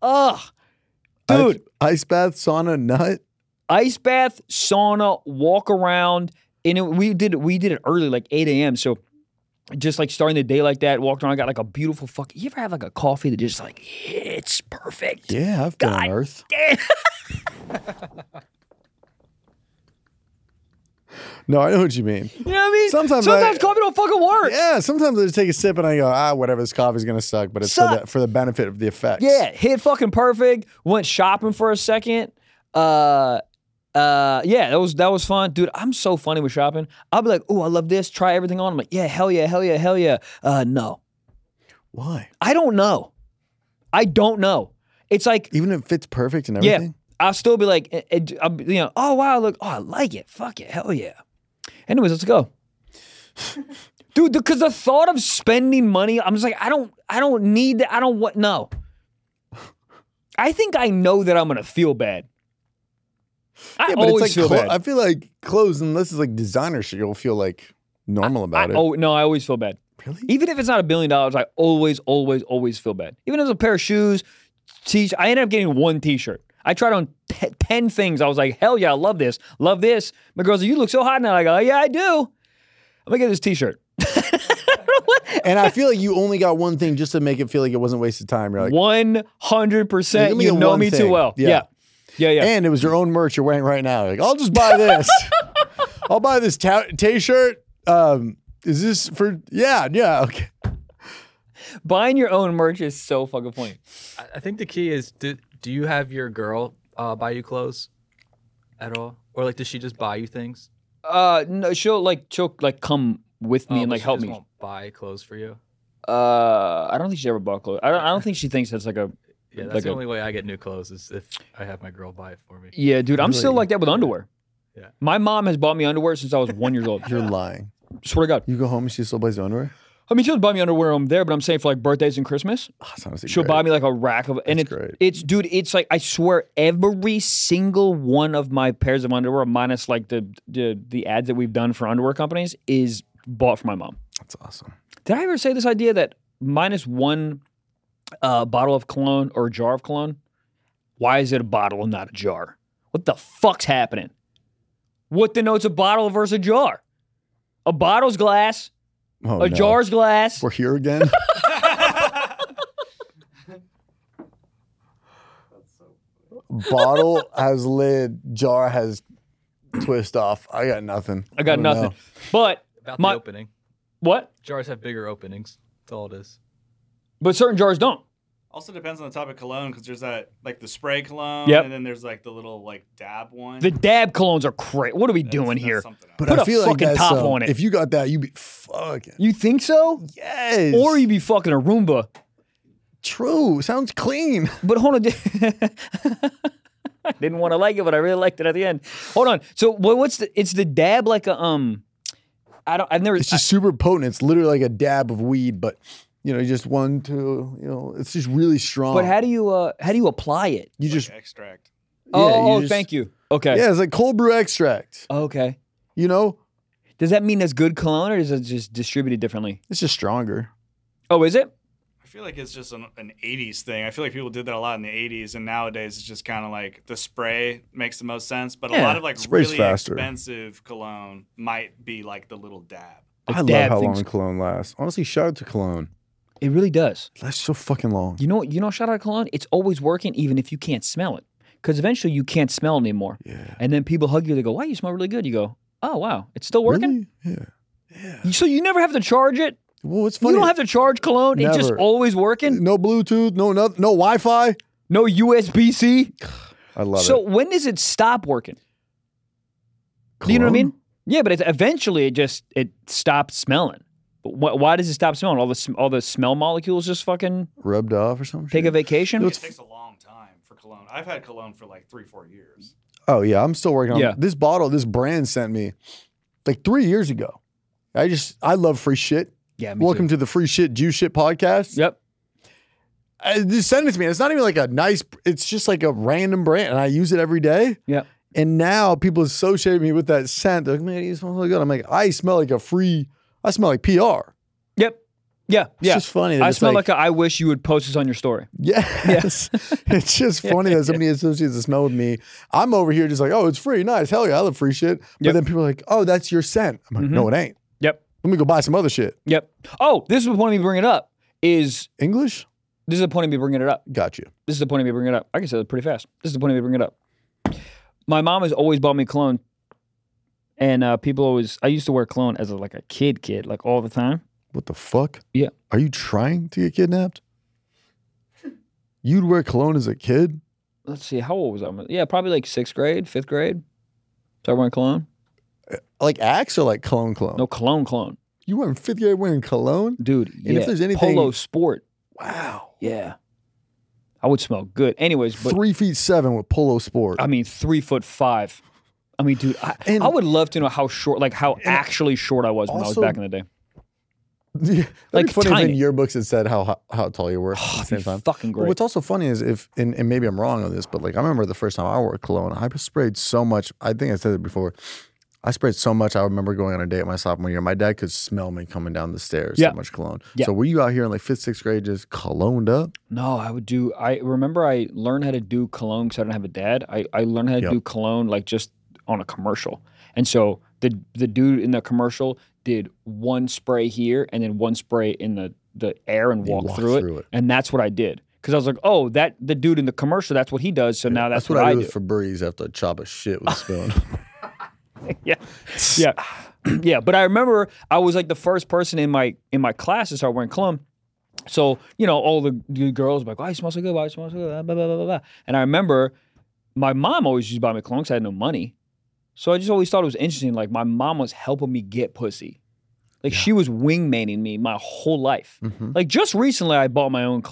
dude. Ice bath, sauna, nut. Ice bath, sauna, walk around. And we did it early, like 8 a.m. So just like starting the day like that, walked around, got like a beautiful fucking. You ever have like a coffee that just like hits perfect? Yeah, I've been on Earth. Damn. No, I know what you mean. You know what I mean? Sometimes coffee don't fucking work. Yeah, sometimes I just take a sip and I go, whatever, this coffee's gonna suck, but it's for the benefit of the effects. Yeah, hit fucking perfect. Went shopping for a second. Yeah, that was fun. Dude, I'm so funny with shopping. I'll be like, oh, I love this. Try everything on. I'm like, yeah, hell yeah, hell yeah, hell yeah. No. Why? I don't know. It's like, Even if it fits perfect and everything? yeah, I'll still be like, oh, wow, look, oh, I like it. Fuck it, hell yeah. Anyways, let's go. Dude, because the thought of spending money, I'm just like, I don't need that. No. I think I know that I'm going to feel bad. I always feel bad. I feel like clothes, unless it's like designer shit, you'll feel like normal about it. Oh, no, I always feel bad. Really? Even if it's not $1 billion, I always feel bad. Even if it's a pair of shoes, t-shirt. I ended up getting one t-shirt. I tried on 10 things. I was like, hell yeah, I love this. Love this. My girl's like, you look so hot now. I go, yeah, I do. I'm going to get this t-shirt. And I feel like you only got one thing just to make it feel like it wasn't wasted time. You're like 100%. You know me too well. Yeah. And it was your own merch you're wearing right now. Like, I'll just buy this. I'll buy this t-shirt. Is this for? Yeah. Okay. Buying your own merch is so fucking funny. I think the key is, do you have your girl buy you clothes at all? Or like, does she just buy you things? No, she'll come with me and like help me. Won't buy clothes for you? I don't think she ever bought clothes. I don't think she thinks that's like a Yeah, that's like the only way I get new clothes is if I have my girl buy it for me. Yeah, dude, I'm still like that with underwear. Yeah. My mom has bought me underwear since I was 1 year old. You're lying. Swear to God. You go home and she still buys you underwear? I mean, she doesn't buy me underwear when I'm there, but I'm saying for like birthdays and Christmas, That's honestly she'll great. buy me like a rack of, and That's great. it's, dude, it's like, I swear every single one of my pairs of underwear, minus like the ads that we've done for underwear companies, is bought for my mom. That's awesome. Did I ever say this idea that minus one bottle of cologne or a jar of cologne, why is it a bottle and not a jar? What the fuck's happening? What denotes a bottle versus a jar? A bottle's glass. Oh, A no. jar's glass. We're here again? Bottle has lid, jar has twist off. I got nothing. I got don't nothing. know. But About my the opening. what? Jars have bigger openings. That's all it is. But certain jars don't. Also depends on the type of cologne because there's that like the spray cologne, Yep. and then there's like the little like dab one. The dab colognes are crazy. What are we That's- doing that's here? something else. But Put I a feel like fucking that's, top on it. If you got that, you'd be fucking. You think so? Yes. Or you be fucking a Roomba. True. Sounds clean. But hold on. I didn't want to like it, but I really liked it at the end. Hold on. So what's the? It's the dab like a I've never. It's just super potent. It's literally like a dab of weed, but just 1, 2. It's just really strong. But how do you apply it? you It's just like extract. Oh, you just- thank you. Okay. Yeah, it's like cold brew extract. Okay. Does that mean that's good cologne, or is it just distributed differently? It's just stronger. Oh, is it? I feel like it's just an 80s thing. I feel like people did that a lot in the 80s, and nowadays it's just kind of like the spray makes the most sense. But a Yeah, lot of like spray's really faster. expensive cologne might be like the little dab. I love dab how things- long cologne lasts. Honestly, shout out to cologne. It really does. It lasts so fucking long. You know, shout out cologne. It's always working, even if you can't smell it, because eventually you can't smell it anymore. Yeah. And then people hug you. They go, "Wow, you smell really good." You go, "Oh, wow, it's still working." Really? Yeah. So you never have to charge it. Well, it's funny. You don't have to charge cologne. It's just Never. always working. No Bluetooth, no Wi-Fi. No USB-C. I love So it. when does it stop working? Do you know what I mean? Yeah, but eventually it stops smelling. But why does it stop smelling? All the smell molecules just fucking Rubbed off or something? take a vacation. It takes a long time for cologne. I've had cologne for like 3-4 years. Oh, yeah. I'm still working on Yeah. this bottle. This brand sent me like 3 years ago. I love free shit. Yeah, me Welcome too. to the Free Shit, Juice Shit podcast. Yep. Just send it to me. It's not even like a nice, it's just like a random brand. And I use it every day. Yep. And now people associate me with that scent. They're like, man, you smell really good. I'm like, I smell like I smell like PR. Yep. Yeah. It's Yeah. just funny. That I it's smell like I wish you would post this on your story. Yes. It's just funny that somebody associates the smell with me. I'm over here just like, oh, it's free. Nice. Hell yeah. I love free shit. But Yep. then people are like, oh, that's your scent. I'm like, no, it ain't. Yep. Let me go buy some other shit. Yep. Oh, this is the point of me bringing it up. This English? is the point of me bringing it up. Got you. This is the point of me bringing it up. I can say it pretty fast. This is the point of me bringing it up. My mom has always bought me cologne, and people always. I used to wear cologne as like a kid, like all the time. What the fuck? Yeah. Are you trying to get kidnapped? You'd wear cologne as a kid? Let's see, how old was I? Yeah, probably like 6th grade, 5th grade. Started wearing cologne. Like Axe or like cologne? No, cologne. You were in 5th grade wearing cologne? Dude, And if there's anything- Polo Sport. Wow. Yeah. I would smell good. Anyways, but 3'7" with Polo Sport. I mean 3'5". I mean, dude, And- I would love to know how short, like how actually short I was when I was also- back in the day. Yeah, that'd like be funny tiny. if in yearbooks it said how tall you were at the That'd same be time. fucking But great. what's also funny is and maybe I'm wrong on this, but like I remember the first time I wore cologne, I sprayed so much. I think I said it before. I sprayed so much. I remember going on a date my sophomore year. My dad could smell me coming down the stairs. Yeah. So much cologne. Yeah. So were you out here in like 5th, 6th grade just cologned up? No, I remember I learned how to do cologne because I didn't have a dad. I learned how to Yep. do cologne like just on a commercial. And so the dude in the commercial did one spray here and then one spray in the air and walk through it. And that's what I did. Because I was like, oh, the dude in the commercial, that's what he does. So now that's what I do do. with Febreze after I chop a shit with a spoon. Yeah. Yeah. Yeah. But I remember I was like the first person in my class to start wearing cologne. So, all the girls were like, why you smell so good? Why you smell so good? Blah, blah, blah, blah, blah. And I remember my mom always used to buy me cologne because I had no money. So I just always thought it was interesting. Like my mom was helping me get pussy. Like she was wingmaning me my whole life. Mm-hmm. Like just recently I bought my own cologne.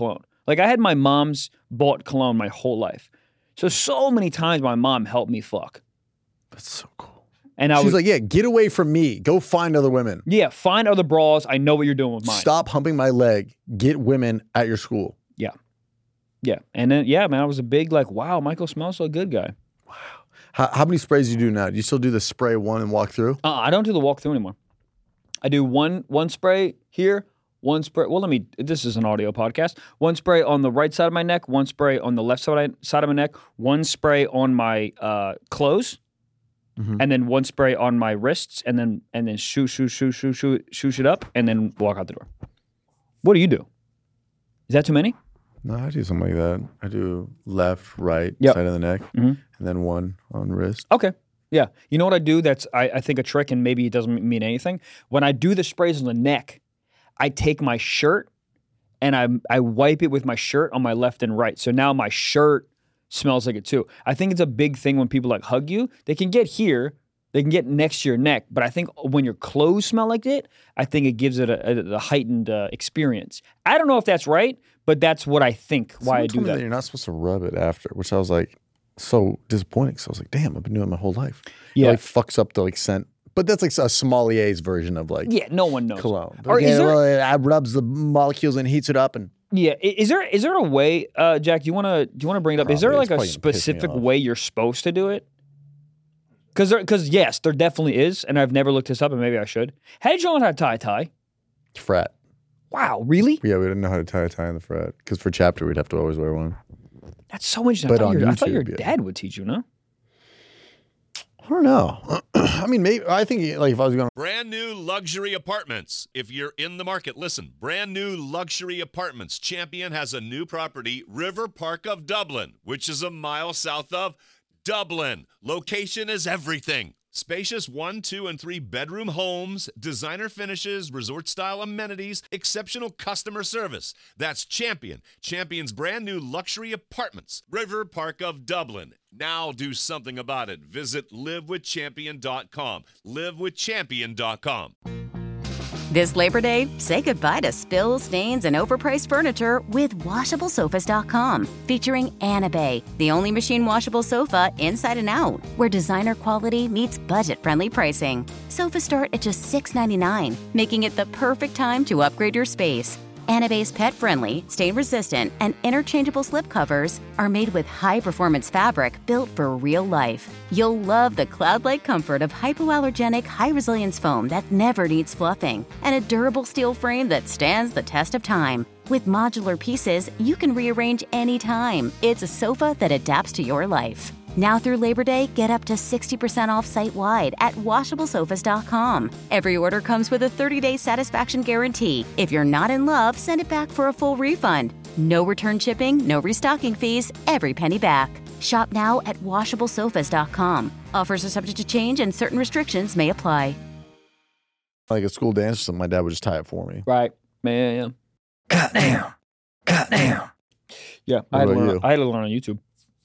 Like I had my mom's bought cologne my whole life. So many times my mom helped me fuck. That's so cool. And She's like, yeah, get away from me. Go find other women. Yeah, find other bras. I know what you're doing with mine. Stop humping my leg. Get women at your school. Yeah. Yeah. And then, yeah, man, I was a big like, wow, Michael smells so good guy. Wow. How many sprays do you do now? Do you still do the spray one and walk through? I don't do the walk through anymore. I do one spray here, one spray. Well, this is an audio podcast. One spray on the right side of my neck, one spray on the left side of my neck, one spray on my clothes. Mm-hmm. And then one spray on my wrists, and then shoosh it up, and then walk out the door. What do you do? Is that too many? No, I do something like that. I do left, right, side of the neck, and then one on wrist. Okay. Yeah. You know what I do that's, I think, a trick, and maybe it doesn't mean anything? When I do the sprays on the neck, I take my shirt, and I wipe it with my shirt on my left and right. So now my shirt smells like it too. I think it's a big thing when people like hug you. They can get here, they can get next to your neck, but I think when your clothes smell like it, I think it gives it a heightened experience. I don't know if that's right, but that's what I think why I do that. You're not supposed to rub it after, which I was like so disappointing. So I was like, damn, I've been doing it my whole life. Yeah, it like fucks up the like scent. But that's like a sommelier's version of like no one knows cologne. Or is there, it rubs the molecules and heats it up and. Yeah, is there a way, Jack? Do you want to bring it up? Is there like a specific way you're supposed to do it? Because yes, there definitely is, and I've never looked this up, and maybe I should. How did you learn how to tie? Frat. Wow, really? Yeah, we didn't know how to tie a tie in the frat because for chapter we'd have to always wear one. That's so interesting. I thought your dad would teach you, no? I don't know. I mean, maybe I think like if I was going to brand new luxury apartments. If you're in the market, listen. Brand new luxury apartments. Champion has a new property, River Park of Dublin, which is a mile south of Dublin. Location is everything. Spacious 1, 2, and 3 bedroom homes, designer finishes, resort-style amenities, exceptional customer service. That's Champion. Champion's brand new luxury apartments, River Park of Dublin. Now do something about it. Visit livewithchampion.com. Livewithchampion.com. This Labor Day, say goodbye to spills, stains, and overpriced furniture with WashableSofas.com. Featuring Anabay, the only machine washable sofa inside and out, where designer quality meets budget-friendly pricing. Sofas start at just $6.99, making it the perfect time to upgrade your space. Anabay's pet-friendly, stain-resistant, and interchangeable slipcovers are made with high-performance fabric built for real life. You'll love the cloud-like comfort of hypoallergenic, high-resilience foam that never needs fluffing, and a durable steel frame that stands the test of time. With modular pieces, you can rearrange anytime. It's a sofa that adapts to your life. Now through Labor Day, get up to 60% off site-wide at WashableSofas.com. Every order comes with a 30-day satisfaction guarantee. If you're not in love, send it back for a full refund. No return shipping, no restocking fees, every penny back. Shop now at WashableSofas.com. Offers are subject to change and certain restrictions may apply. Like a school dance or something, my dad would just tie it for me. Right. Man. Goddamn. Yeah, I had to learn on YouTube.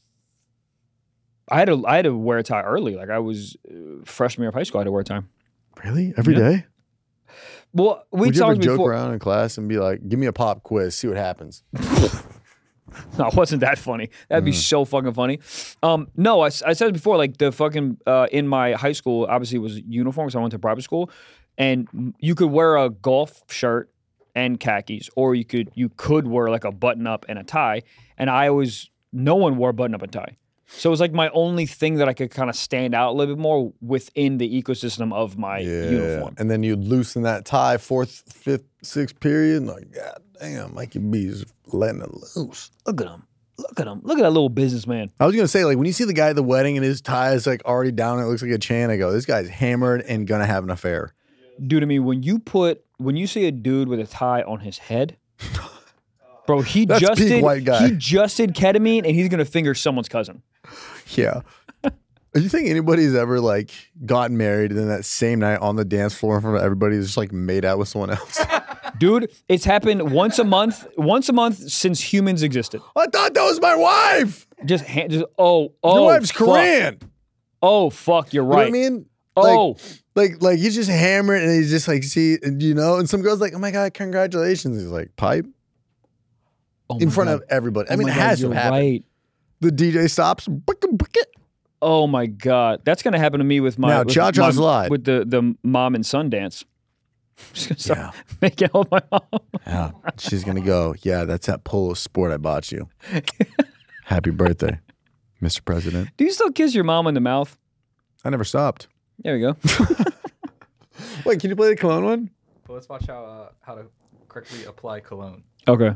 I had to wear a tie early. Like I was freshman year of high school, I had to wear a tie. Really? Every day? Well, would you ever joke around in class and be like, give me a pop quiz, see what happens? No, it wasn't that funny. That'd be so fucking funny. No, I said it before, like the fucking, in my high school, obviously it was uniform because I went to private school, and you could wear a golf shirt and khakis, or you could wear like a button up and a tie, and no one wore a button up and tie. So it was like my only thing that I could kind of stand out a little bit more within the ecosystem of my uniform. And then you'd loosen that tie 4th, 5th, 6th period. And like, God damn, Mikey B's letting it loose. Look at him. Look at that little businessman. I was going to say, like, when you see the guy at the wedding and his tie is like already down and it looks like a chain, I go, this guy's hammered and going to have an affair. Dude, I mean, when you see a dude with a tie on his head, bro, he just did ketamine and he's going to finger someone's cousin. Yeah. Do you think anybody's ever like gotten married and then that same night on the dance floor in front of everybody is just like made out with someone else? Dude, it's happened once a month since humans existed. I thought that was my wife. Your wife's Korean. Oh, fuck, you're right. You know what I mean? Like he's just hammered and he's just like, and some girl's like, oh my God, congratulations. He's like, pipe? in front of everybody. I mean, it has to happen. Right. The DJ stops. Oh my God, that's gonna happen to me with my Now, Cha-Cha's lied. with the mom and son dance. I'm just gonna start making out with my mom. Yeah, she's gonna go. Yeah, that's that Polo Sport I bought you. Happy birthday, Mr. President. Do you still kiss your mom in the mouth? I never stopped. There you go. Wait, can you play the cologne one? But let's watch how to correctly apply cologne. Okay.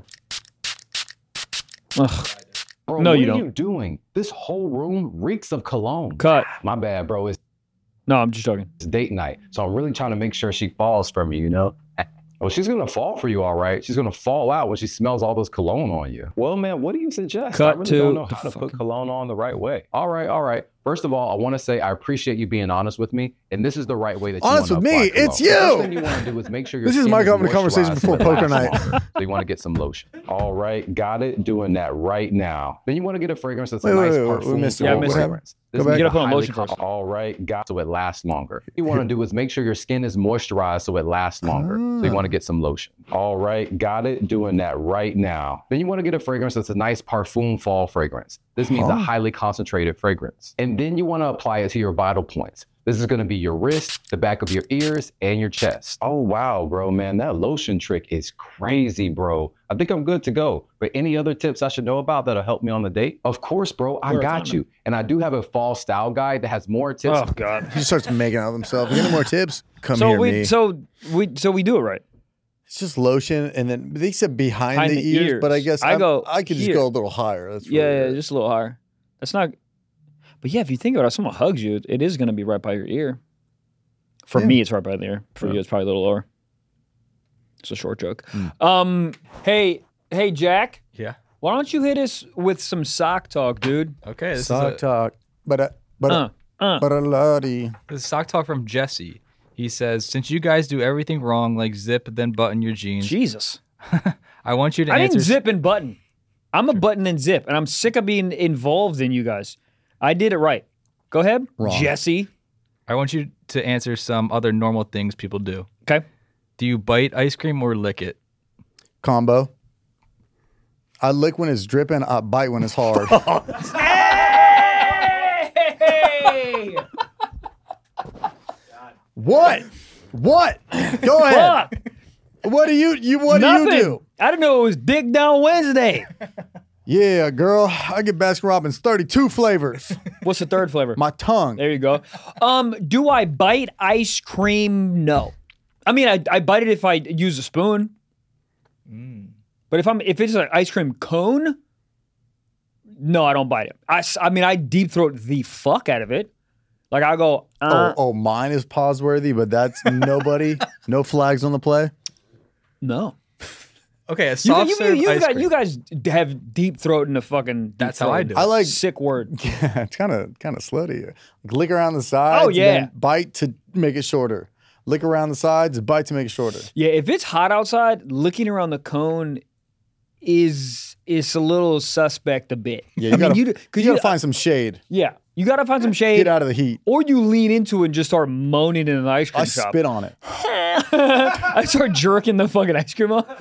Ugh. Bro, No, what you are don't. you doing? This whole room reeks of cologne. Cut. My bad, bro. It's No, I'm just joking. date night. So I'm really trying to make sure she falls for me, you know? Well, she's going to fall for you, all right. She's going to fall out when she smells all this cologne on you. Well, man, what do you suggest? Cut I really to don't know the how to put fucking- cologne on the right way. All right. First of all, I want to say I appreciate you being honest with me, and this is the right way that you Honest want to with me? apply cologne. It's The first you! thing you want to do is make sure your This is skin Mike having a conversation moisturized before so it poker lasts night. longer. So you want to get some lotion. All right, got it. Doing that right now. Then you want to get a fragrance that's a Wait, nice wait, we perfume missed it. Yeah, I floral missed it. fragrance. Go This back. means You gotta put a on highly lotion first. All right, got so it lasts longer. What you want to do is make sure your skin is moisturized so it lasts longer. So you want to get some lotion. All right, got it. Doing that right now. Then you want to get a fragrance that's a nice parfum fall fragrance. This means a highly concentrated fragrance. And then you want to apply it to your vital points. This is going to be your wrist, the back of your ears, and your chest. Oh, wow, bro, man, that lotion trick is crazy, bro. I think I'm good to go. But any other tips I should know about that'll help me on the date? Of course, bro, I got you. And I do have a fall style guide that has more tips. Oh God. He starts making out with himself. You got any more tips? Come So here, we me. so we do it right. It's just lotion, and then they said behind Behind the the ears, but I guess I could just here. go a little higher. That's Yeah, really yeah, it. just a little higher. That's not. But yeah, if you think about it, if someone hugs you, it is going to be right by your ear. For Yeah. me, it's right by the ear. For you, it's probably a little lower. It's a short joke. Hey, Jack. Yeah. Why don't you hit us with some sock talk, dude? Okay. This Sock talk, but a lottie. This is sock talk from Jesse. He says, since you guys do everything wrong, like zip then button your jeans, Jesus. I want you to I answer. didn't zip and button. I'm a button and zip, and I'm sick of being involved in you guys. I did it right. Go ahead, Wrong. Jesse. I want you to answer some other normal things people do. Okay. Do you bite ice cream or lick it? Combo. I lick when it's dripping. I bite when it's hard. Hey! What? What? Go ahead. Fuck. What do you? What Nothing. do you do? I didn't know it was Dick Down Wednesday. Yeah, girl. I get Baskin Robbins 32 flavors. What's the third flavor? My tongue. There you go. Do I bite ice cream? No. I mean, I bite it if I use a spoon. But if it's an ice cream cone, no, I don't bite it. I mean, I deep throat the fuck out of it. Like I go. Mine is pause worthy, but that's nobody. No flags on the play. No. Okay, a soft serve ice cream. You guys have deep throat in the fucking. That's how I do it. I like. Sick word. Yeah, it's kind of slow to you. Like, lick around the sides. Oh, yeah. And then bite to make it shorter. Lick around the sides, bite to make it shorter. Yeah, if it's hot outside, licking around the cone is a little suspect a bit. Yeah, you gotta, you gotta find some shade. Yeah, you gotta find some shade. Get out of the heat. Or you lean into it and just start moaning in an ice cream I shop. spit on it. I start jerking the fucking ice cream off.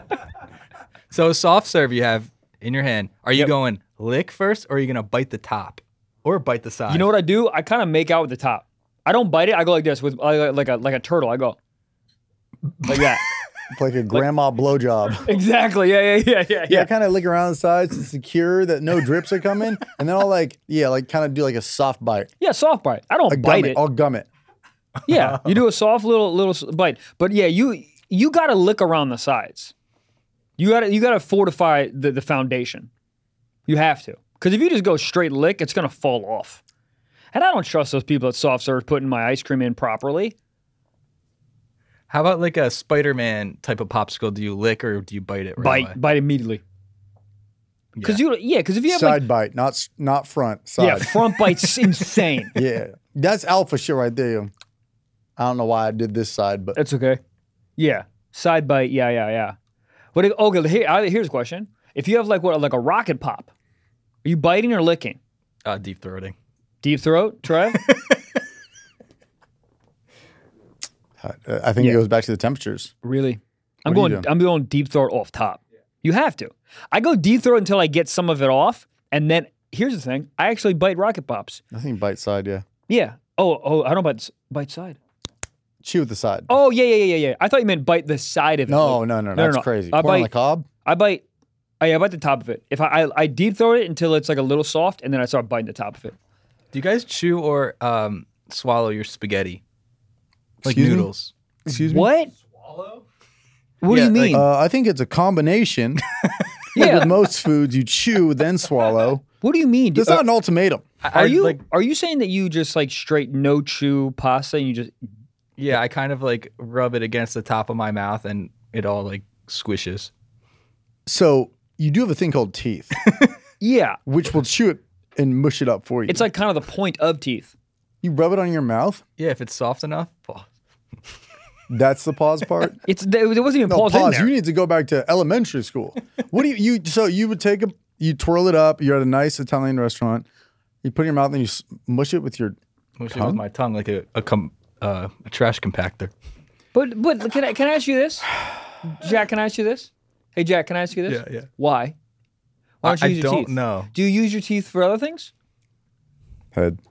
So soft serve you have in your hand. Are you going lick first, or are you gonna bite the top, or bite the side? You know what I do? I kind of make out with the top. I don't bite it. I go like this with like a turtle. I go like that. It's like a grandma blowjob. Exactly. Yeah. I kind of lick around the sides to secure that no drips are coming, and then I'll kind of do like a soft bite. Yeah, soft bite. I don't I bite gum it. I'll gum it. Yeah, you do a soft little bite. But yeah, you got to lick around the sides. You got to fortify the foundation. You have to. Because if you just go straight lick, it's going to fall off. And I don't trust those people at soft serve putting my ice cream in properly. How about like a Spider-Man type of popsicle? Do you lick or do you bite it right away? Bite immediately. Because if you have side bite, not front. Side. Yeah, front bite's insane. Yeah, that's alpha shit right there. I don't know why I did this side, but that's okay. Yeah, side bite. Yeah. But okay, here's a question: if you have like a rocket pop, are you biting or licking? Deep throating. Deep throat, Trev. I think it goes back to the temperatures. Really? What are you doing? I'm going deep throat off top. You have to. I go deep throat until I get some of it off, and then here's the thing: I actually bite Rocket Pops. I think bite side, yeah. Yeah. Oh, I don't bite side. Chew the side. Oh yeah. I thought you meant bite the side of it. No, that's crazy. Corn on the cob? I bite the top of it. If I deep throat it until it's like a little soft, and then I start biting the top of it. Do you guys chew or swallow your spaghetti? Like Excuse me? noodles. Excuse me? What? Swallow? What do you mean? I think it's a combination. Yeah. With most foods, you chew, then swallow. What do you mean? That's not an ultimatum. Are you saying that you just like straight no chew pasta and you just... Yeah, I kind of like rub it against the top of my mouth and it all like squishes. So you do have a thing called teeth. Yeah. Which will chew it and mush it up for you. It's like kind of the point of teeth. You rub it on your mouth? Yeah, if it's soft enough. That's the pause part? There wasn't even pause in there. You need to go back to elementary school. What do so you would you twirl it up, you're at a nice Italian restaurant, you put it in your mouth and you mush it with your Mush it tongue? with my tongue like a trash compactor. But can I ask you this? Jack, can I ask you this? Hey, Jack, can I ask you this? Yeah. Why? Why don't you use your teeth? know. Do you use your teeth for other things? Head.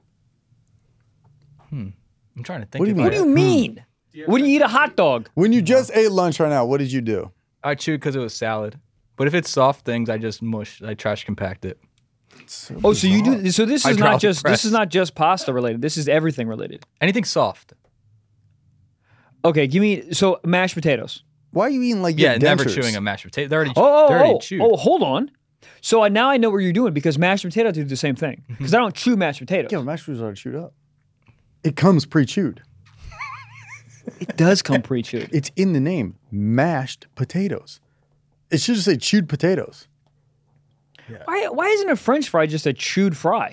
I'm trying to think. What do you mean? When you eat a hot dog? When you just ate lunch right now, what did you do? I chewed because it was salad. But if it's soft things, I just mush. I trash compact it. So you do. So this is not just pasta related. This is everything related. Anything soft. Okay, give me mashed potatoes. Why are you eating like never dentures? chewing a mashed potato. They're already chewed. Oh, hold on. So now I know what you're doing because mashed potatoes do the same thing. Because I don't chew mashed potatoes. Yeah, but mashed potatoes are chewed up. It comes pre-chewed. It does come pre-chewed. It's in the name, mashed potatoes. It should just say chewed potatoes. Yeah. Why isn't a French fry just a chewed fry?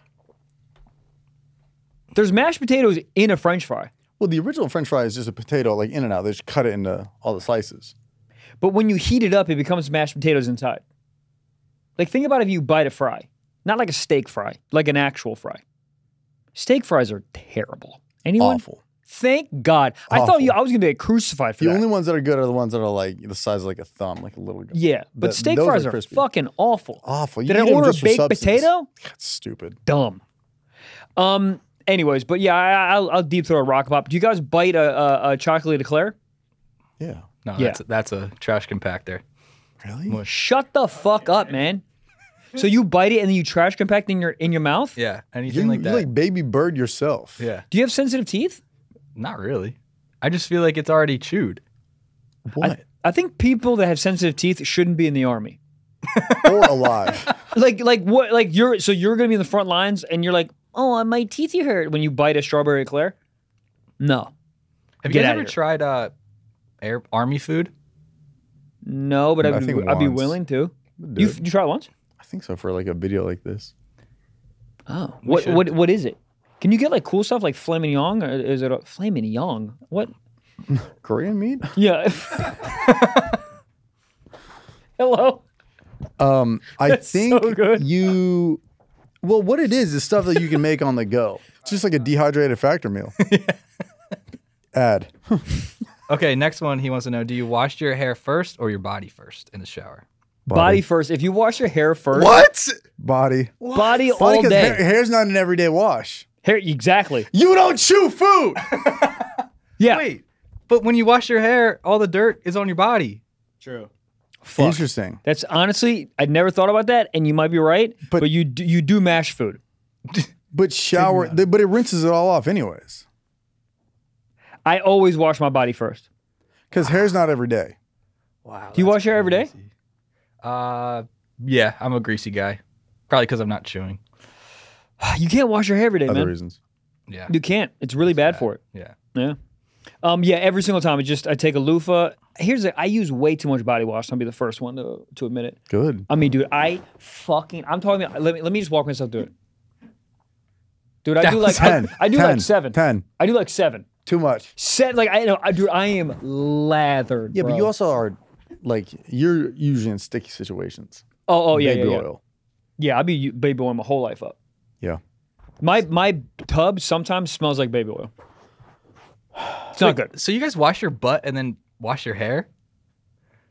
There's mashed potatoes in a French fry. Well, the original French fry is just a potato, like In-N-Out. They just cut it into all the slices. But when you heat it up, it becomes mashed potatoes inside. Like, think about if you bite a fry. Not like a steak fry, like an actual fry. Steak fries are terrible. Anyone? Awful. Thank God. I thought I was going to get crucified for the that. The only ones that are good are the ones that are like the size of like a thumb, like a little. Yeah, but steak fries are fucking awful. Awful. Did I order a baked potato? That's stupid. Dumb. Anyways, but yeah, I'll deep throw a Rock Pop. Do you guys bite a chocolate eclair? Yeah. No, that's a trash compactor. Really? Shut the fuck up, man. So you bite it and then you trash compact in your mouth? Yeah, anything like that. You like Baby Bird yourself. Yeah. Do you have sensitive teeth? Not really. I just feel like it's already chewed. What? I think people that have sensitive teeth shouldn't be in the army. Or alive. Like what? Like you're gonna be in the front lines and you're like, oh, my teeth hurt when you bite a strawberry eclair. No. Have you guys ever tried army food? No, but I'd be willing to. You tried it once? I think so, for like a video like this. Oh, what is it? Can you get like cool stuff like filet mignon, or is it a filet mignon? What? Korean meat? Yeah. Hello. I think you. Well, what it is stuff that you can make on the go. It's just like a dehydrated Factor meal. Ad. Okay, next one. He wants to know: do you wash your hair first or your body first in the shower? Body first. If you wash your hair first. What? Body. Body all day. Hair's not an everyday wash. Hair, exactly. You don't chew food. Yeah. Wait, but when you wash your hair, all the dirt is on your body. True. Fuck. Interesting. That's honestly, I'd never thought about that, and you might be right. But you do mash food. But but it rinses it all off anyways. I always wash my body first. Because hair's not every day. Wow. Do you wash your hair every day? Yeah, I'm a greasy guy. Probably because I'm not chewing. You can't wash your hair every day, man. Other reasons. Yeah. You can't. It's really bad for it. Yeah. Yeah. Yeah, every single time. I take a loofah. I use way too much body wash. I'll be the first one to admit it. Good. I mean, dude, I'm talking about, let me just walk myself through it. Dude, I do like 10. I do 10, like 7. 10. I do like 7. Too much. Dude, I am lathered. Yeah, bro. but you also are like, you're usually in sticky situations. Oh yeah, Baby yeah. oil. Yeah, I'll be baby oil my whole life up. Yeah. My tub sometimes smells like baby oil. It's not good. So you guys wash your butt and then wash your hair?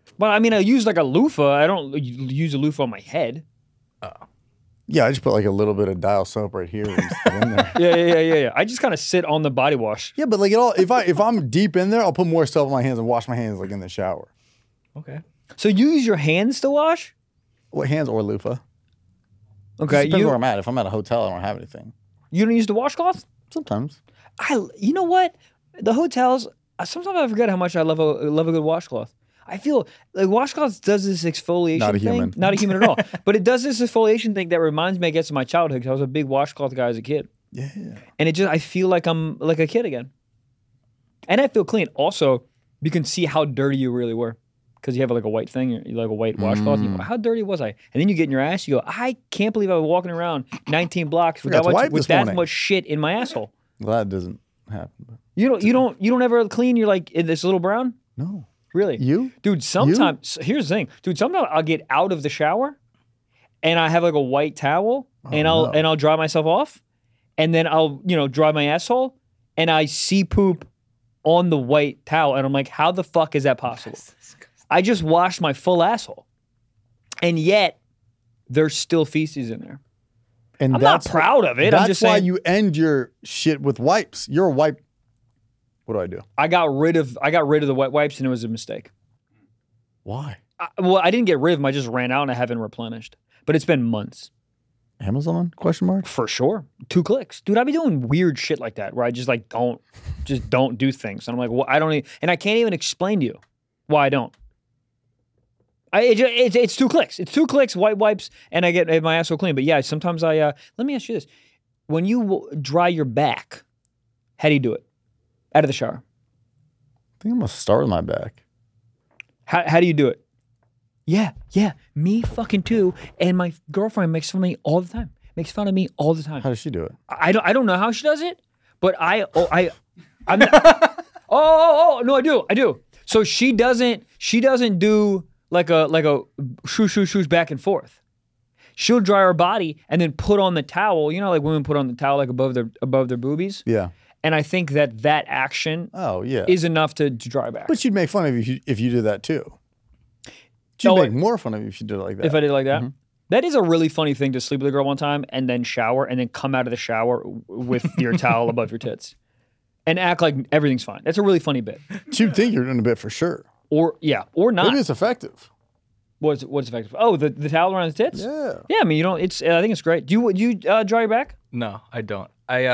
But I mean, I use like a loofah. I don't use a loofah on my head. Yeah, I just put like a little bit of dial soap right here and stick in there. Yeah. I just kind of sit on the body wash. Yeah, but like if I'm deep in there, I'll put more stuff on my hands and wash my hands like in the shower. Okay. So you use your hands to wash? What, hands or loofah? Okay. It depends where I'm at. If I'm at a hotel, I don't have anything. You don't use the washcloth? Sometimes. You know what? The hotels. Sometimes I forget how much I love a good washcloth. I feel like washcloth does this exfoliation Not a thing. human. Not a human at all. But it does this exfoliation thing that reminds me, I guess, of my childhood because I was a big washcloth guy as a kid. Yeah. And I feel like I'm like a kid again. And I feel clean. Also, you can see how dirty you really were because you have like a white thing, you like a white washcloth. You go, how dirty was I? And then you get in your ass, you go, I can't believe I was walking around 19 blocks with that much shit in my asshole. Well, that doesn't happen. You don't ever clean your like in this little brown? No. Really? Dude, sometimes here's the thing. Dude, sometimes I'll get out of the shower and I have like a white towel and I'll dry myself off and then I'll, dry my asshole and I see poop on the white towel and I'm like, how the fuck is that possible? I just washed my full asshole. And yet there's still feces in there. And I'm not proud of it. I'm just saying. That's why you end your shit with wipes. You're a wipe. What do I do? I got rid of the wet wipes and it was a mistake. Why? I didn't get rid of them. I just ran out and I haven't replenished. But it's been months. Amazon? Question mark? For sure. 2 clicks. Dude, I be doing weird shit like that where I just like don't do things. And I'm like, well, I don't and I can't even explain to you why I don't. It's 2 clicks. It's 2 clicks, white wipes, and I get my asshole clean. But yeah, sometimes let me ask you this. When you dry your back, how do you do it? Out of the shower. I think I'm going to start with my back. How do you do it? Yeah. Me fucking too. And my girlfriend makes fun of me all the time. How does she do it? I don't know how she does it, but I'm not, no, I do. So she doesn't do like a shoosh back and forth. She'll dry her body and then put on the towel. You know, like women put on the towel like above their boobies. Yeah. And I think that action is enough to dry back. But she'd make fun of you if you did that too. She'd make more fun of you if you did it like that. If I did it like that? Mm-hmm. That is a really funny thing to sleep with a girl one time and then shower and then come out of the shower with your towel above your tits and act like everything's fine. That's a really funny bit. She'd think you're doing a bit for sure. Or not. Maybe it's effective. What's effective? Oh, the towel around the tits? Yeah. Yeah, I mean, I think it's great. Do you dry your back? No, I don't.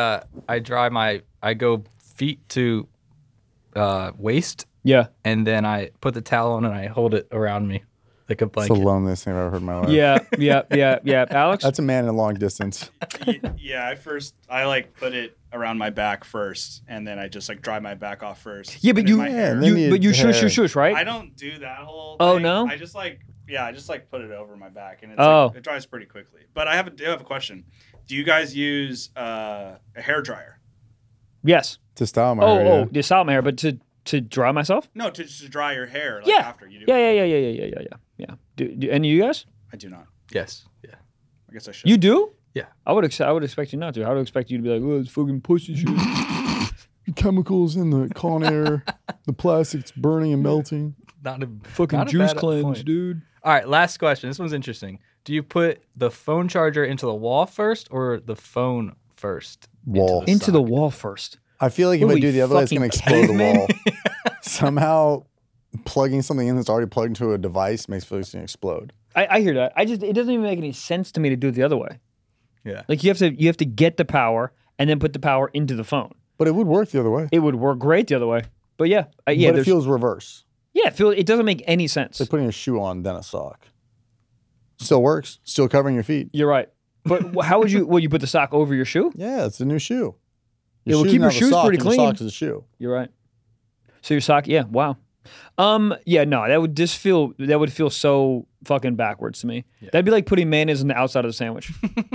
I go feet to waist. Yeah. And then I put the towel on and I hold it around me like a blanket. It's the loneliest thing I've ever heard in my life. Yeah. Alex? That's a man in long distance. Yeah, I like put it around my back first, and then I just like dry my back off first. Yeah, but you shush, right? I don't do that whole thing. Oh, no? I just put it over my back, and it's it dries pretty quickly. But I do have a question. Do you guys use a hair dryer? Yes. To style my hair. To style my hair, but to dry myself? No, to dry your hair after you do it. Yeah. Do any of you guys? I do not. Yes. Yeah. I guess I should. You do? Yeah. I would expect you not to. I would expect you to be like, oh, it's fucking pussy shit. Chemicals in the Con Air, the plastic's burning and melting. Not a fucking juice cleanse, dude. All right, last question. This one's interesting. Do you put the phone charger into the wall first or the phone first? Wall. Into the wall first. I feel like if I do the other way, it's going to explode the wall. Somehow, plugging something in that's already plugged into a device makes it going to explode. I hear that. It doesn't even make any sense to me to do it the other way. Yeah. Like you have to get the power and then put the power into the phone. But it would work the other way. It would work great the other way. But yeah. But it feels reverse. Yeah, it doesn't make any sense. It's like putting a shoe on, then a sock. Still works. Still covering your feet. You're right. But how would you put the sock over your shoe? Yeah, it's a new shoe. It will keep your shoes pretty clean. Your sock is a shoe. You're right. So your sock, yeah, wow. Yeah, no, that would feel so fucking backwards to me. Yeah. That'd be like putting mayonnaise on the outside of the sandwich.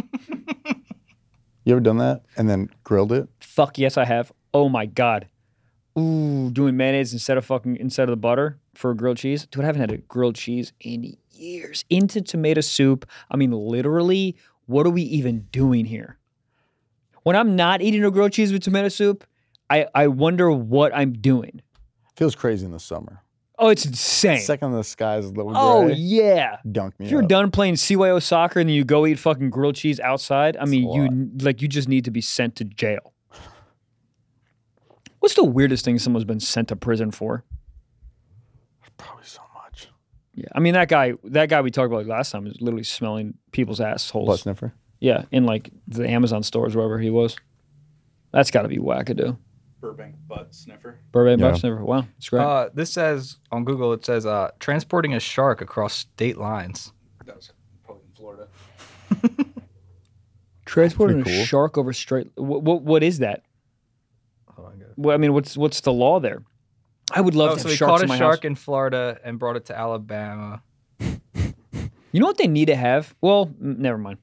You ever done that and then grilled it? Fuck yes, I have. Oh my God. Ooh, doing mayonnaise instead of the butter for grilled cheese. Dude, I haven't had a grilled cheese in years. Into tomato soup. I mean, literally, what are we even doing here? When I'm not eating a grilled cheese with tomato soup, I wonder what I'm doing. Feels crazy in the summer. Oh, it's insane. Second in the skies, little gray. Oh yeah. Dunk me If you're up. done playing CYO soccer and then you go eat fucking grilled cheese outside, I mean, you just need to be sent to jail. What's the weirdest thing someone's been sent to prison for? Probably so much. Yeah, I mean that guy we talked about last time is literally smelling people's assholes. Blood sniffer. Yeah, in like the Amazon stores, wherever he was. That's got to be wackadoo. Burbank butt sniffer. Burbank butt sniffer. Wow, that's great. This says on Google, it says transporting a shark across state lines. That was probably in Florida. Transporting Pretty a cool. shark over straight. What is that? Well, I mean, what's the law there? I would love to So have he sharks caught in a my shark house. in Florida and brought it to Alabama. You know what they need to have? Well, never mind.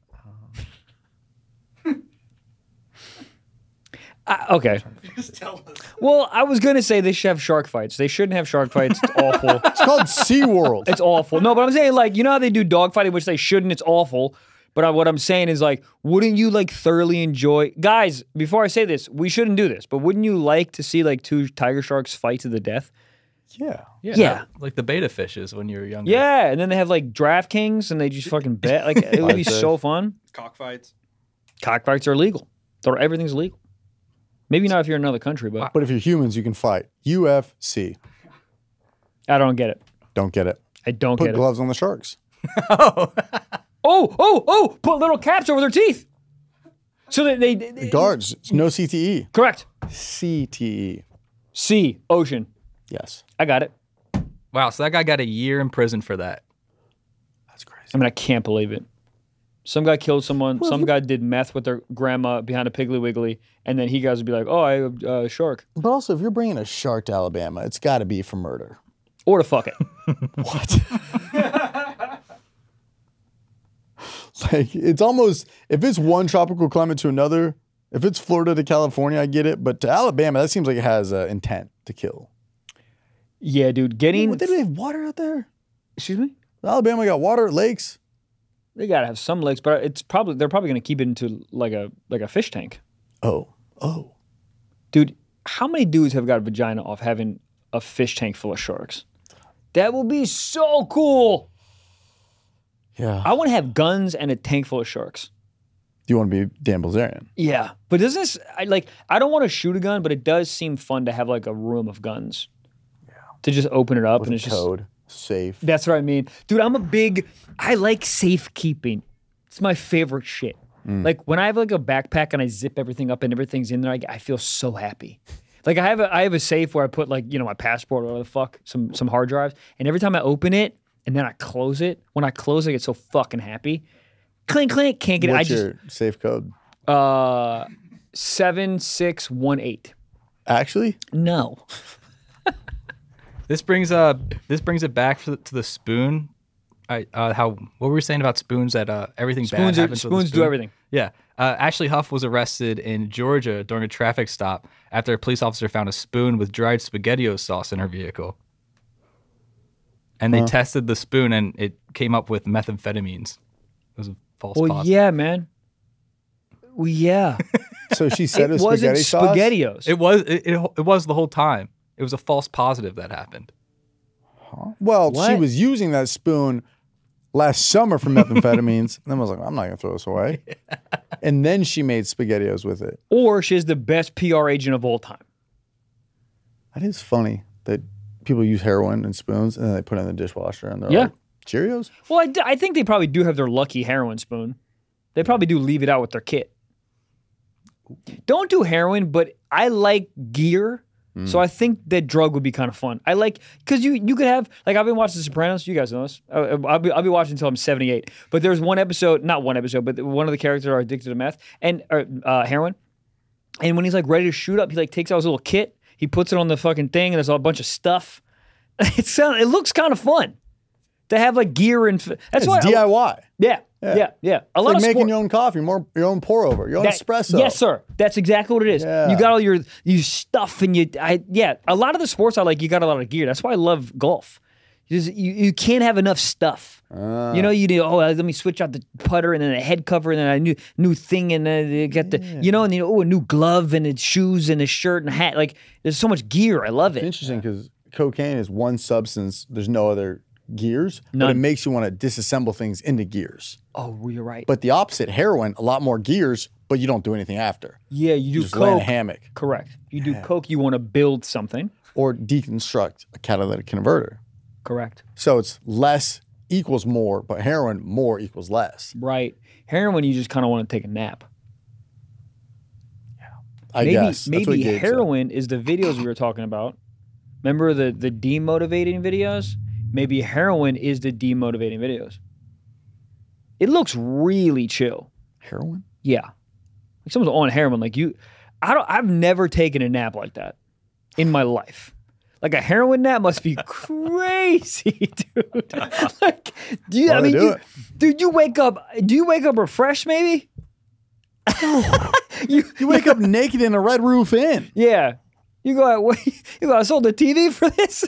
Okay. Just tell us. Well, I was gonna say they should have shark fights. They shouldn't have shark fights. It's awful. It's called SeaWorld. It's awful. No, but I'm saying like, you know how they do dog fighting, which they shouldn't. It's awful. But what I'm saying is like, wouldn't you like thoroughly enjoy, guys? Before I say this, we shouldn't do this. But wouldn't you like to see like two tiger sharks fight to the death? Yeah. Yeah. Like the beta fishes when you were younger. Yeah, and then they have like DraftKings and they just fucking bet. Like it would be so fun. Cockfights. Cockfights are legal. Everything's legal. Maybe not if you're in another country, but But if you're humans, you can fight. UFC. I don't get it. Don't get it. I don't Put get gloves on the sharks. it. Put little caps over their teeth. So that they Guards. No CTE. correct. CTE. Sea, ocean. Yes. I got it. Wow. So that guy got a year in prison for that. That's crazy. I mean, I can't believe it. Some guy killed someone. Some guy did meth with their grandma behind a Piggly Wiggly, and then he guys would be like, "Oh, I have a shark," But also, if you're bringing a shark to Alabama, it's got to be for murder. or to fuck it. What? Like, it's almost, if it's one tropical climate to another, if it's Florida to California, I get it. But to Alabama, that seems like it has intent to kill. Yeah, dude. Getting. Did we have water out there? Excuse me. Alabama got water, lakes. They gotta have some lakes, but they're probably gonna keep it into like a fish tank. Oh. Dude, how many dudes have got a vagina off having a fish tank full of sharks? That will be so cool. Yeah. I want to have guns and a tank full of sharks. Do you want to be Dan Bilzerian? Yeah, but doesn't this? I don't want to shoot a gun, but it does seem fun to have like a room of guns. Yeah. To just open it up With and a it's just code, safe. That's what I mean. Dude, I like safekeeping. It's my favorite shit. Like when I have like a backpack and I zip everything up and everything's in there, I feel so happy. Like I have a safe where I put like, my passport or whatever the fuck, some hard drives. And every time I open it and then I close it, when I close it, I get so fucking happy. Clink, clink, can't get What's it. your safe code? 7618. Actually? No. This brings it back to the spoon. What were we saying about spoons? That everything bad happens with a Spoons do spoon? everything. Yeah. Ashley Huff was arrested in Georgia during a traffic stop after a police officer found a spoon with dried SpaghettiOs sauce in her vehicle. And they tested the spoon, and it came up with methamphetamines. It was a false positive. Yeah, man. Well, yeah. So she said it was wasn't spaghetti sauce? SpaghettiOs. It was the whole time. It was a false positive that happened. Well, she What? was using that spoon last summer for methamphetamines. And then I was like, I'm not going to throw this away. And then she made SpaghettiOs with it. Or she's the best PR agent of all time. That is funny that people use heroin and spoons and then they put it in the dishwasher and they're Yeah. like, Cheerios? Well, I think they probably do have their lucky heroin spoon. They probably do leave it out with their kit. Don't do heroin, but I like gear. So I think that drug would be kind of fun. I like, because you could have, like I've been watching The Sopranos. You guys know this. I'll be watching until I'm 78. But there's one episode, not one episode, but one of the characters are addicted to meth and heroin. And when he's like ready to shoot up, he like takes out his little kit. He puts it on the fucking thing and there's a bunch of stuff. It looks kind of fun to have like gear and that's It's why DIY. Yeah. Yeah. A It's lot like of making sport. your own coffee, your own pour over, your own espresso. Yes, sir. That's exactly what it is. Yeah. You got all your stuff and a lot of the sports I like, you got a lot of gear. That's why I love golf. You can't have enough stuff. You need, let me switch out the putter and then a head cover and then a new thing and then you get the, and a new glove and shoes and a shirt and a hat. Like there's so much gear. I love it. Interesting because cocaine is one substance. There's no other gears, but it makes you want to disassemble things into gears. Oh, you're right. But the opposite, heroin, a lot more gears, but you don't do anything after. Yeah, you do just lay in a coke. hammock. Correct. You do coke, you want to build something. Or deconstruct a catalytic converter. Correct. So it's less equals more, but heroin more equals less. Right. Heroin, you just kind of want to take a nap. I guess. That's what Maybe Gabe said. heroin is the videos we were talking about. Remember the demotivating videos? Maybe heroin is the demotivating videos. It looks really chill. Heroin? Yeah. Like someone's on heroin. Like I've never taken a nap like that in my life. Like a heroin nap must be crazy, dude. Like, dude, you wake up. Do you wake up refreshed? Maybe. You wake up naked in a Red Roof Inn. Yeah. You go out. I sold the TV for this.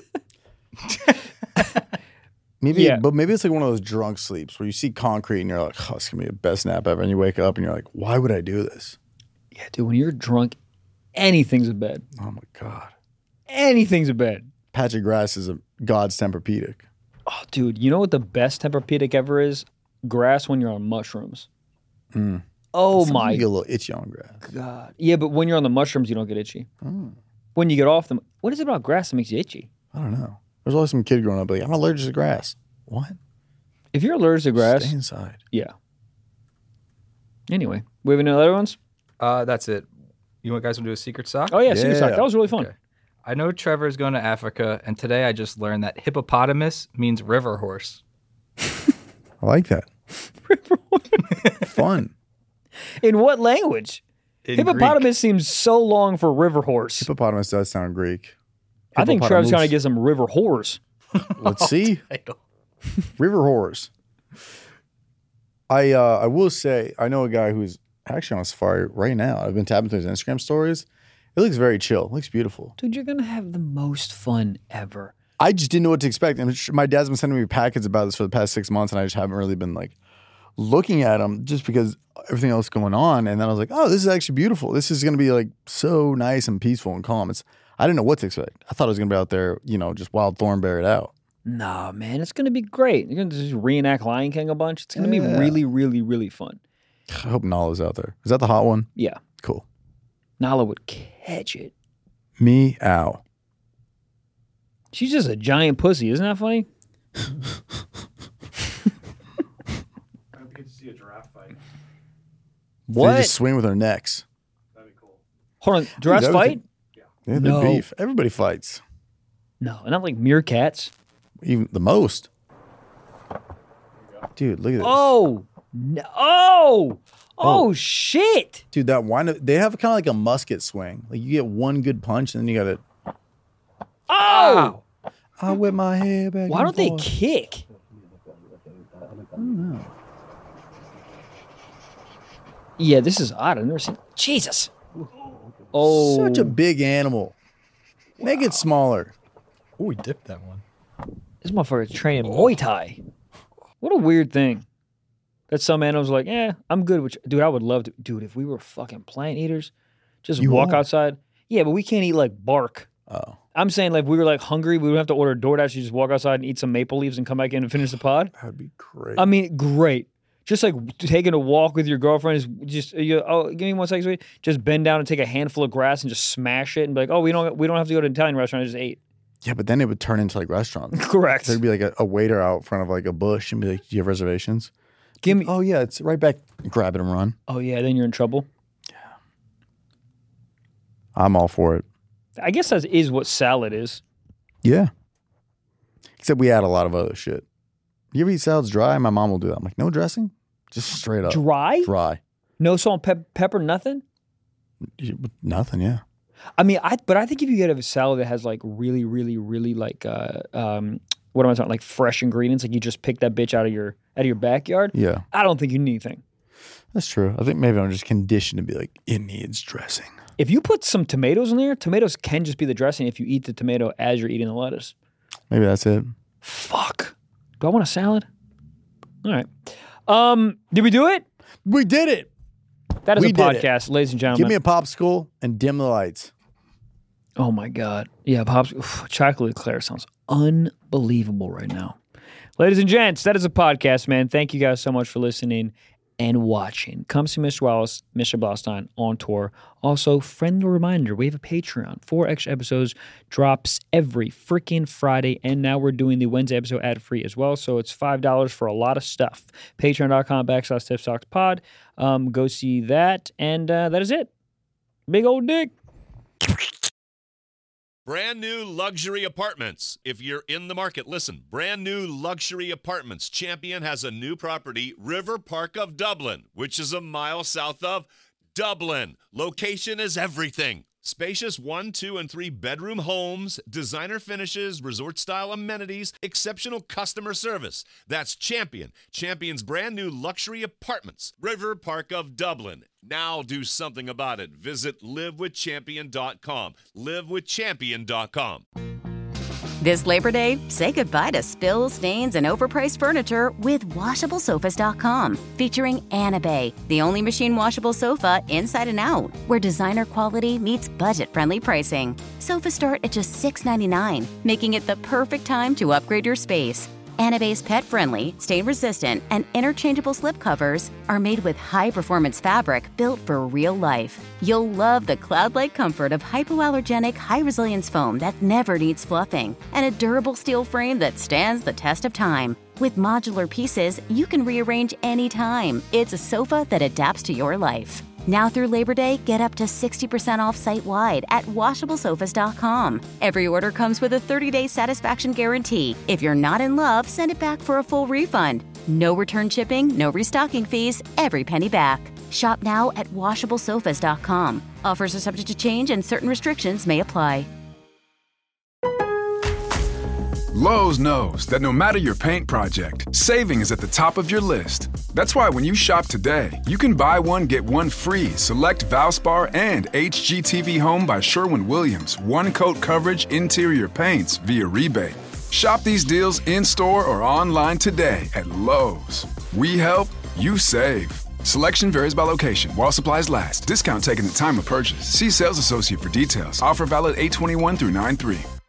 Maybe, but maybe it's like one of those drunk sleeps where you see concrete and you're like, oh, it's gonna be the best nap ever. And you wake up and you're like, why would I do this? Yeah, dude. When you're drunk, anything's a bed. Oh my God. Anything's a bed. Patch of grass is a God's Tempur-Pedic. Oh, dude. You know what the best Tempur-Pedic ever is? Grass when you're on mushrooms. Oh my! You get a little itchy on grass. God. Yeah, but when you're on the mushrooms, you don't get itchy. When you get off them, what is it about grass that makes you itchy? I don't know. There's always some kid growing up like, I'm allergic to grass. What? If you're allergic to grass, stay inside. Yeah. Anyway, we have any other ones? That's it. You guys want to do a secret sock? Oh yeah, secret sock. That was really fun. Okay. I know Trevor is going to Africa, and today I just learned that hippopotamus means river horse. I like that. River horse. Fun. In what language? In Hippopotamus Greek. seems so long for river horse. Hippopotamus does sound Greek. I think Trevor's trying to get some river whores. Let's see. River whores. I will say, I know a guy who's actually on safari right now. I've been tapping through his Instagram stories. It looks very chill. It looks beautiful. Dude, you're going to have the most fun ever. I just didn't know what to expect. And my dad's been sending me packets about this for the past 6 months, and I just haven't really been like looking at them just because everything else going on. And then I was like, oh, this is actually beautiful. This is going to be like so nice and peaceful and calm. I didn't know what to expect. I thought I was going to be out there, just wild thornberry it out. Nah, man, it's going to be great. You're going to just reenact Lion King a bunch. It's going to be really, really, really fun. I hope Nala's out there. Is that the hot one? Yeah. Cool. Nala would catch it. Meow. She's just a giant pussy. Isn't that funny? I hope you get to see a giraffe fight. What? They just swing with their necks. That'd be cool. Hold on. Giraffes fight? Yeah, they No. beef. Everybody fights. No, not like meerkats. Even the most. Dude, look at this. Oh. No. Oh, shit. Dude, that one, they have kind of like a musket swing. Like you get one good punch and then you got to. Oh. I whip my head back. Why don't they kick? I don't know. Yeah, this is odd. I've never seen. Jesus. Oh. Such a big animal. Make it smaller. Oh, we dipped that one. This motherfucker's training Muay Thai. What a weird thing. That some animals are like, I'm good with you. Dude, I would love to. Dude, if we were fucking plant eaters, just walk outside. Yeah, but we can't eat like bark. Oh. I'm saying like we were like hungry. We would have to order DoorDash. You just walk outside and eat some maple leaves and come back in and finish the pod. That'd be great. I mean, great. Just like taking a walk with your girlfriend is just, give me 1 second, sweetie. Just bend down and take a handful of grass and just smash it and be like, oh, we don't have to go to an Italian restaurant. I just ate. Yeah, but then it would turn into like restaurants. Correct. There'd be like a waiter out front of like a bush and be like, do you have reservations? Give me. Oh, yeah, it's right back. Grab it and run. Oh, yeah, then you're in trouble. Yeah. I'm all for it. I guess that is what salad is. Yeah. Except we add a lot of other shit. You ever eat salads dry? My mom will do that. I'm like, no dressing? Just straight up. Dry? Dry. No salt and pepper, nothing? Nothing, yeah. I mean, I think if you get a salad that has like really, really, really like, what am I talking? Like fresh ingredients, like you just pick that bitch out of your backyard. Yeah. I don't think you need anything. That's true. I think maybe I'm just conditioned to be like, it needs dressing. If you put some tomatoes in there, tomatoes can just be the dressing if you eat the tomato as you're eating the lettuce. Maybe that's it. Fuck. Do I want a salad? All right. Did we do it? We did it. That is We a did podcast, ladies and gentlemen. Give me a popsicle and dim the lights. Oh my God. Yeah, chocolate eclair sounds unbelievable right now. Ladies and gents, that is a podcast, man. Thank you guys so much for listening and watching. Come see Mr. Wallace, Mr. Blaustein on tour. Also, friendly reminder, we have a Patreon. 4 extra episodes drops every freaking Friday, and now we're doing the Wednesday episode ad-free as well, so it's $5 for a lot of stuff. Patreon.com/TipsTalksPod. Go see that, and that is it. Big old dick. Brand new luxury apartments. If you're in the market, listen. Brand new luxury apartments. Champion has a new property, River Park of Dublin, which is a mile south of Dublin. Location is everything. Spacious 1, 2, and 3 bedroom homes, designer finishes, resort-style amenities, exceptional customer service. That's Champion. Champion's brand new luxury apartments, River Park of Dublin. Now do something about it. Visit livewithchampion.com. Livewithchampion.com. This Labor Day, say goodbye to spills, stains, and overpriced furniture with WashableSofas.com. Featuring Anabay, the only machine washable sofa inside and out, where designer quality meets budget-friendly pricing. Sofas start at just $6.99, making it the perfect time to upgrade your space. Anabay's pet-friendly, stain-resistant, and interchangeable slipcovers are made with high-performance fabric built for real life. You'll love the cloud-like comfort of hypoallergenic, high-resilience foam that never needs fluffing, and a durable steel frame that stands the test of time. With modular pieces, you can rearrange anytime. It's a sofa that adapts to your life. Now through Labor Day, get up to 60% off site-wide at WashableSofas.com. Every order comes with a 30-day satisfaction guarantee. If you're not in love, send it back for a full refund. No return shipping, no restocking fees, every penny back. Shop now at WashableSofas.com. Offers are subject to change and certain restrictions may apply. Lowe's knows that no matter your paint project, saving is at the top of your list. That's why when you shop today, you can buy one, get one free. Select Valspar and HGTV Home by Sherwin-Williams. One-coat coverage interior paints via rebate. Shop these deals in-store or online today at Lowe's. We help, you save. Selection varies by location. While supplies last. Discount taken at time of purchase. See sales associate for details. Offer valid 8/21 through 9/3.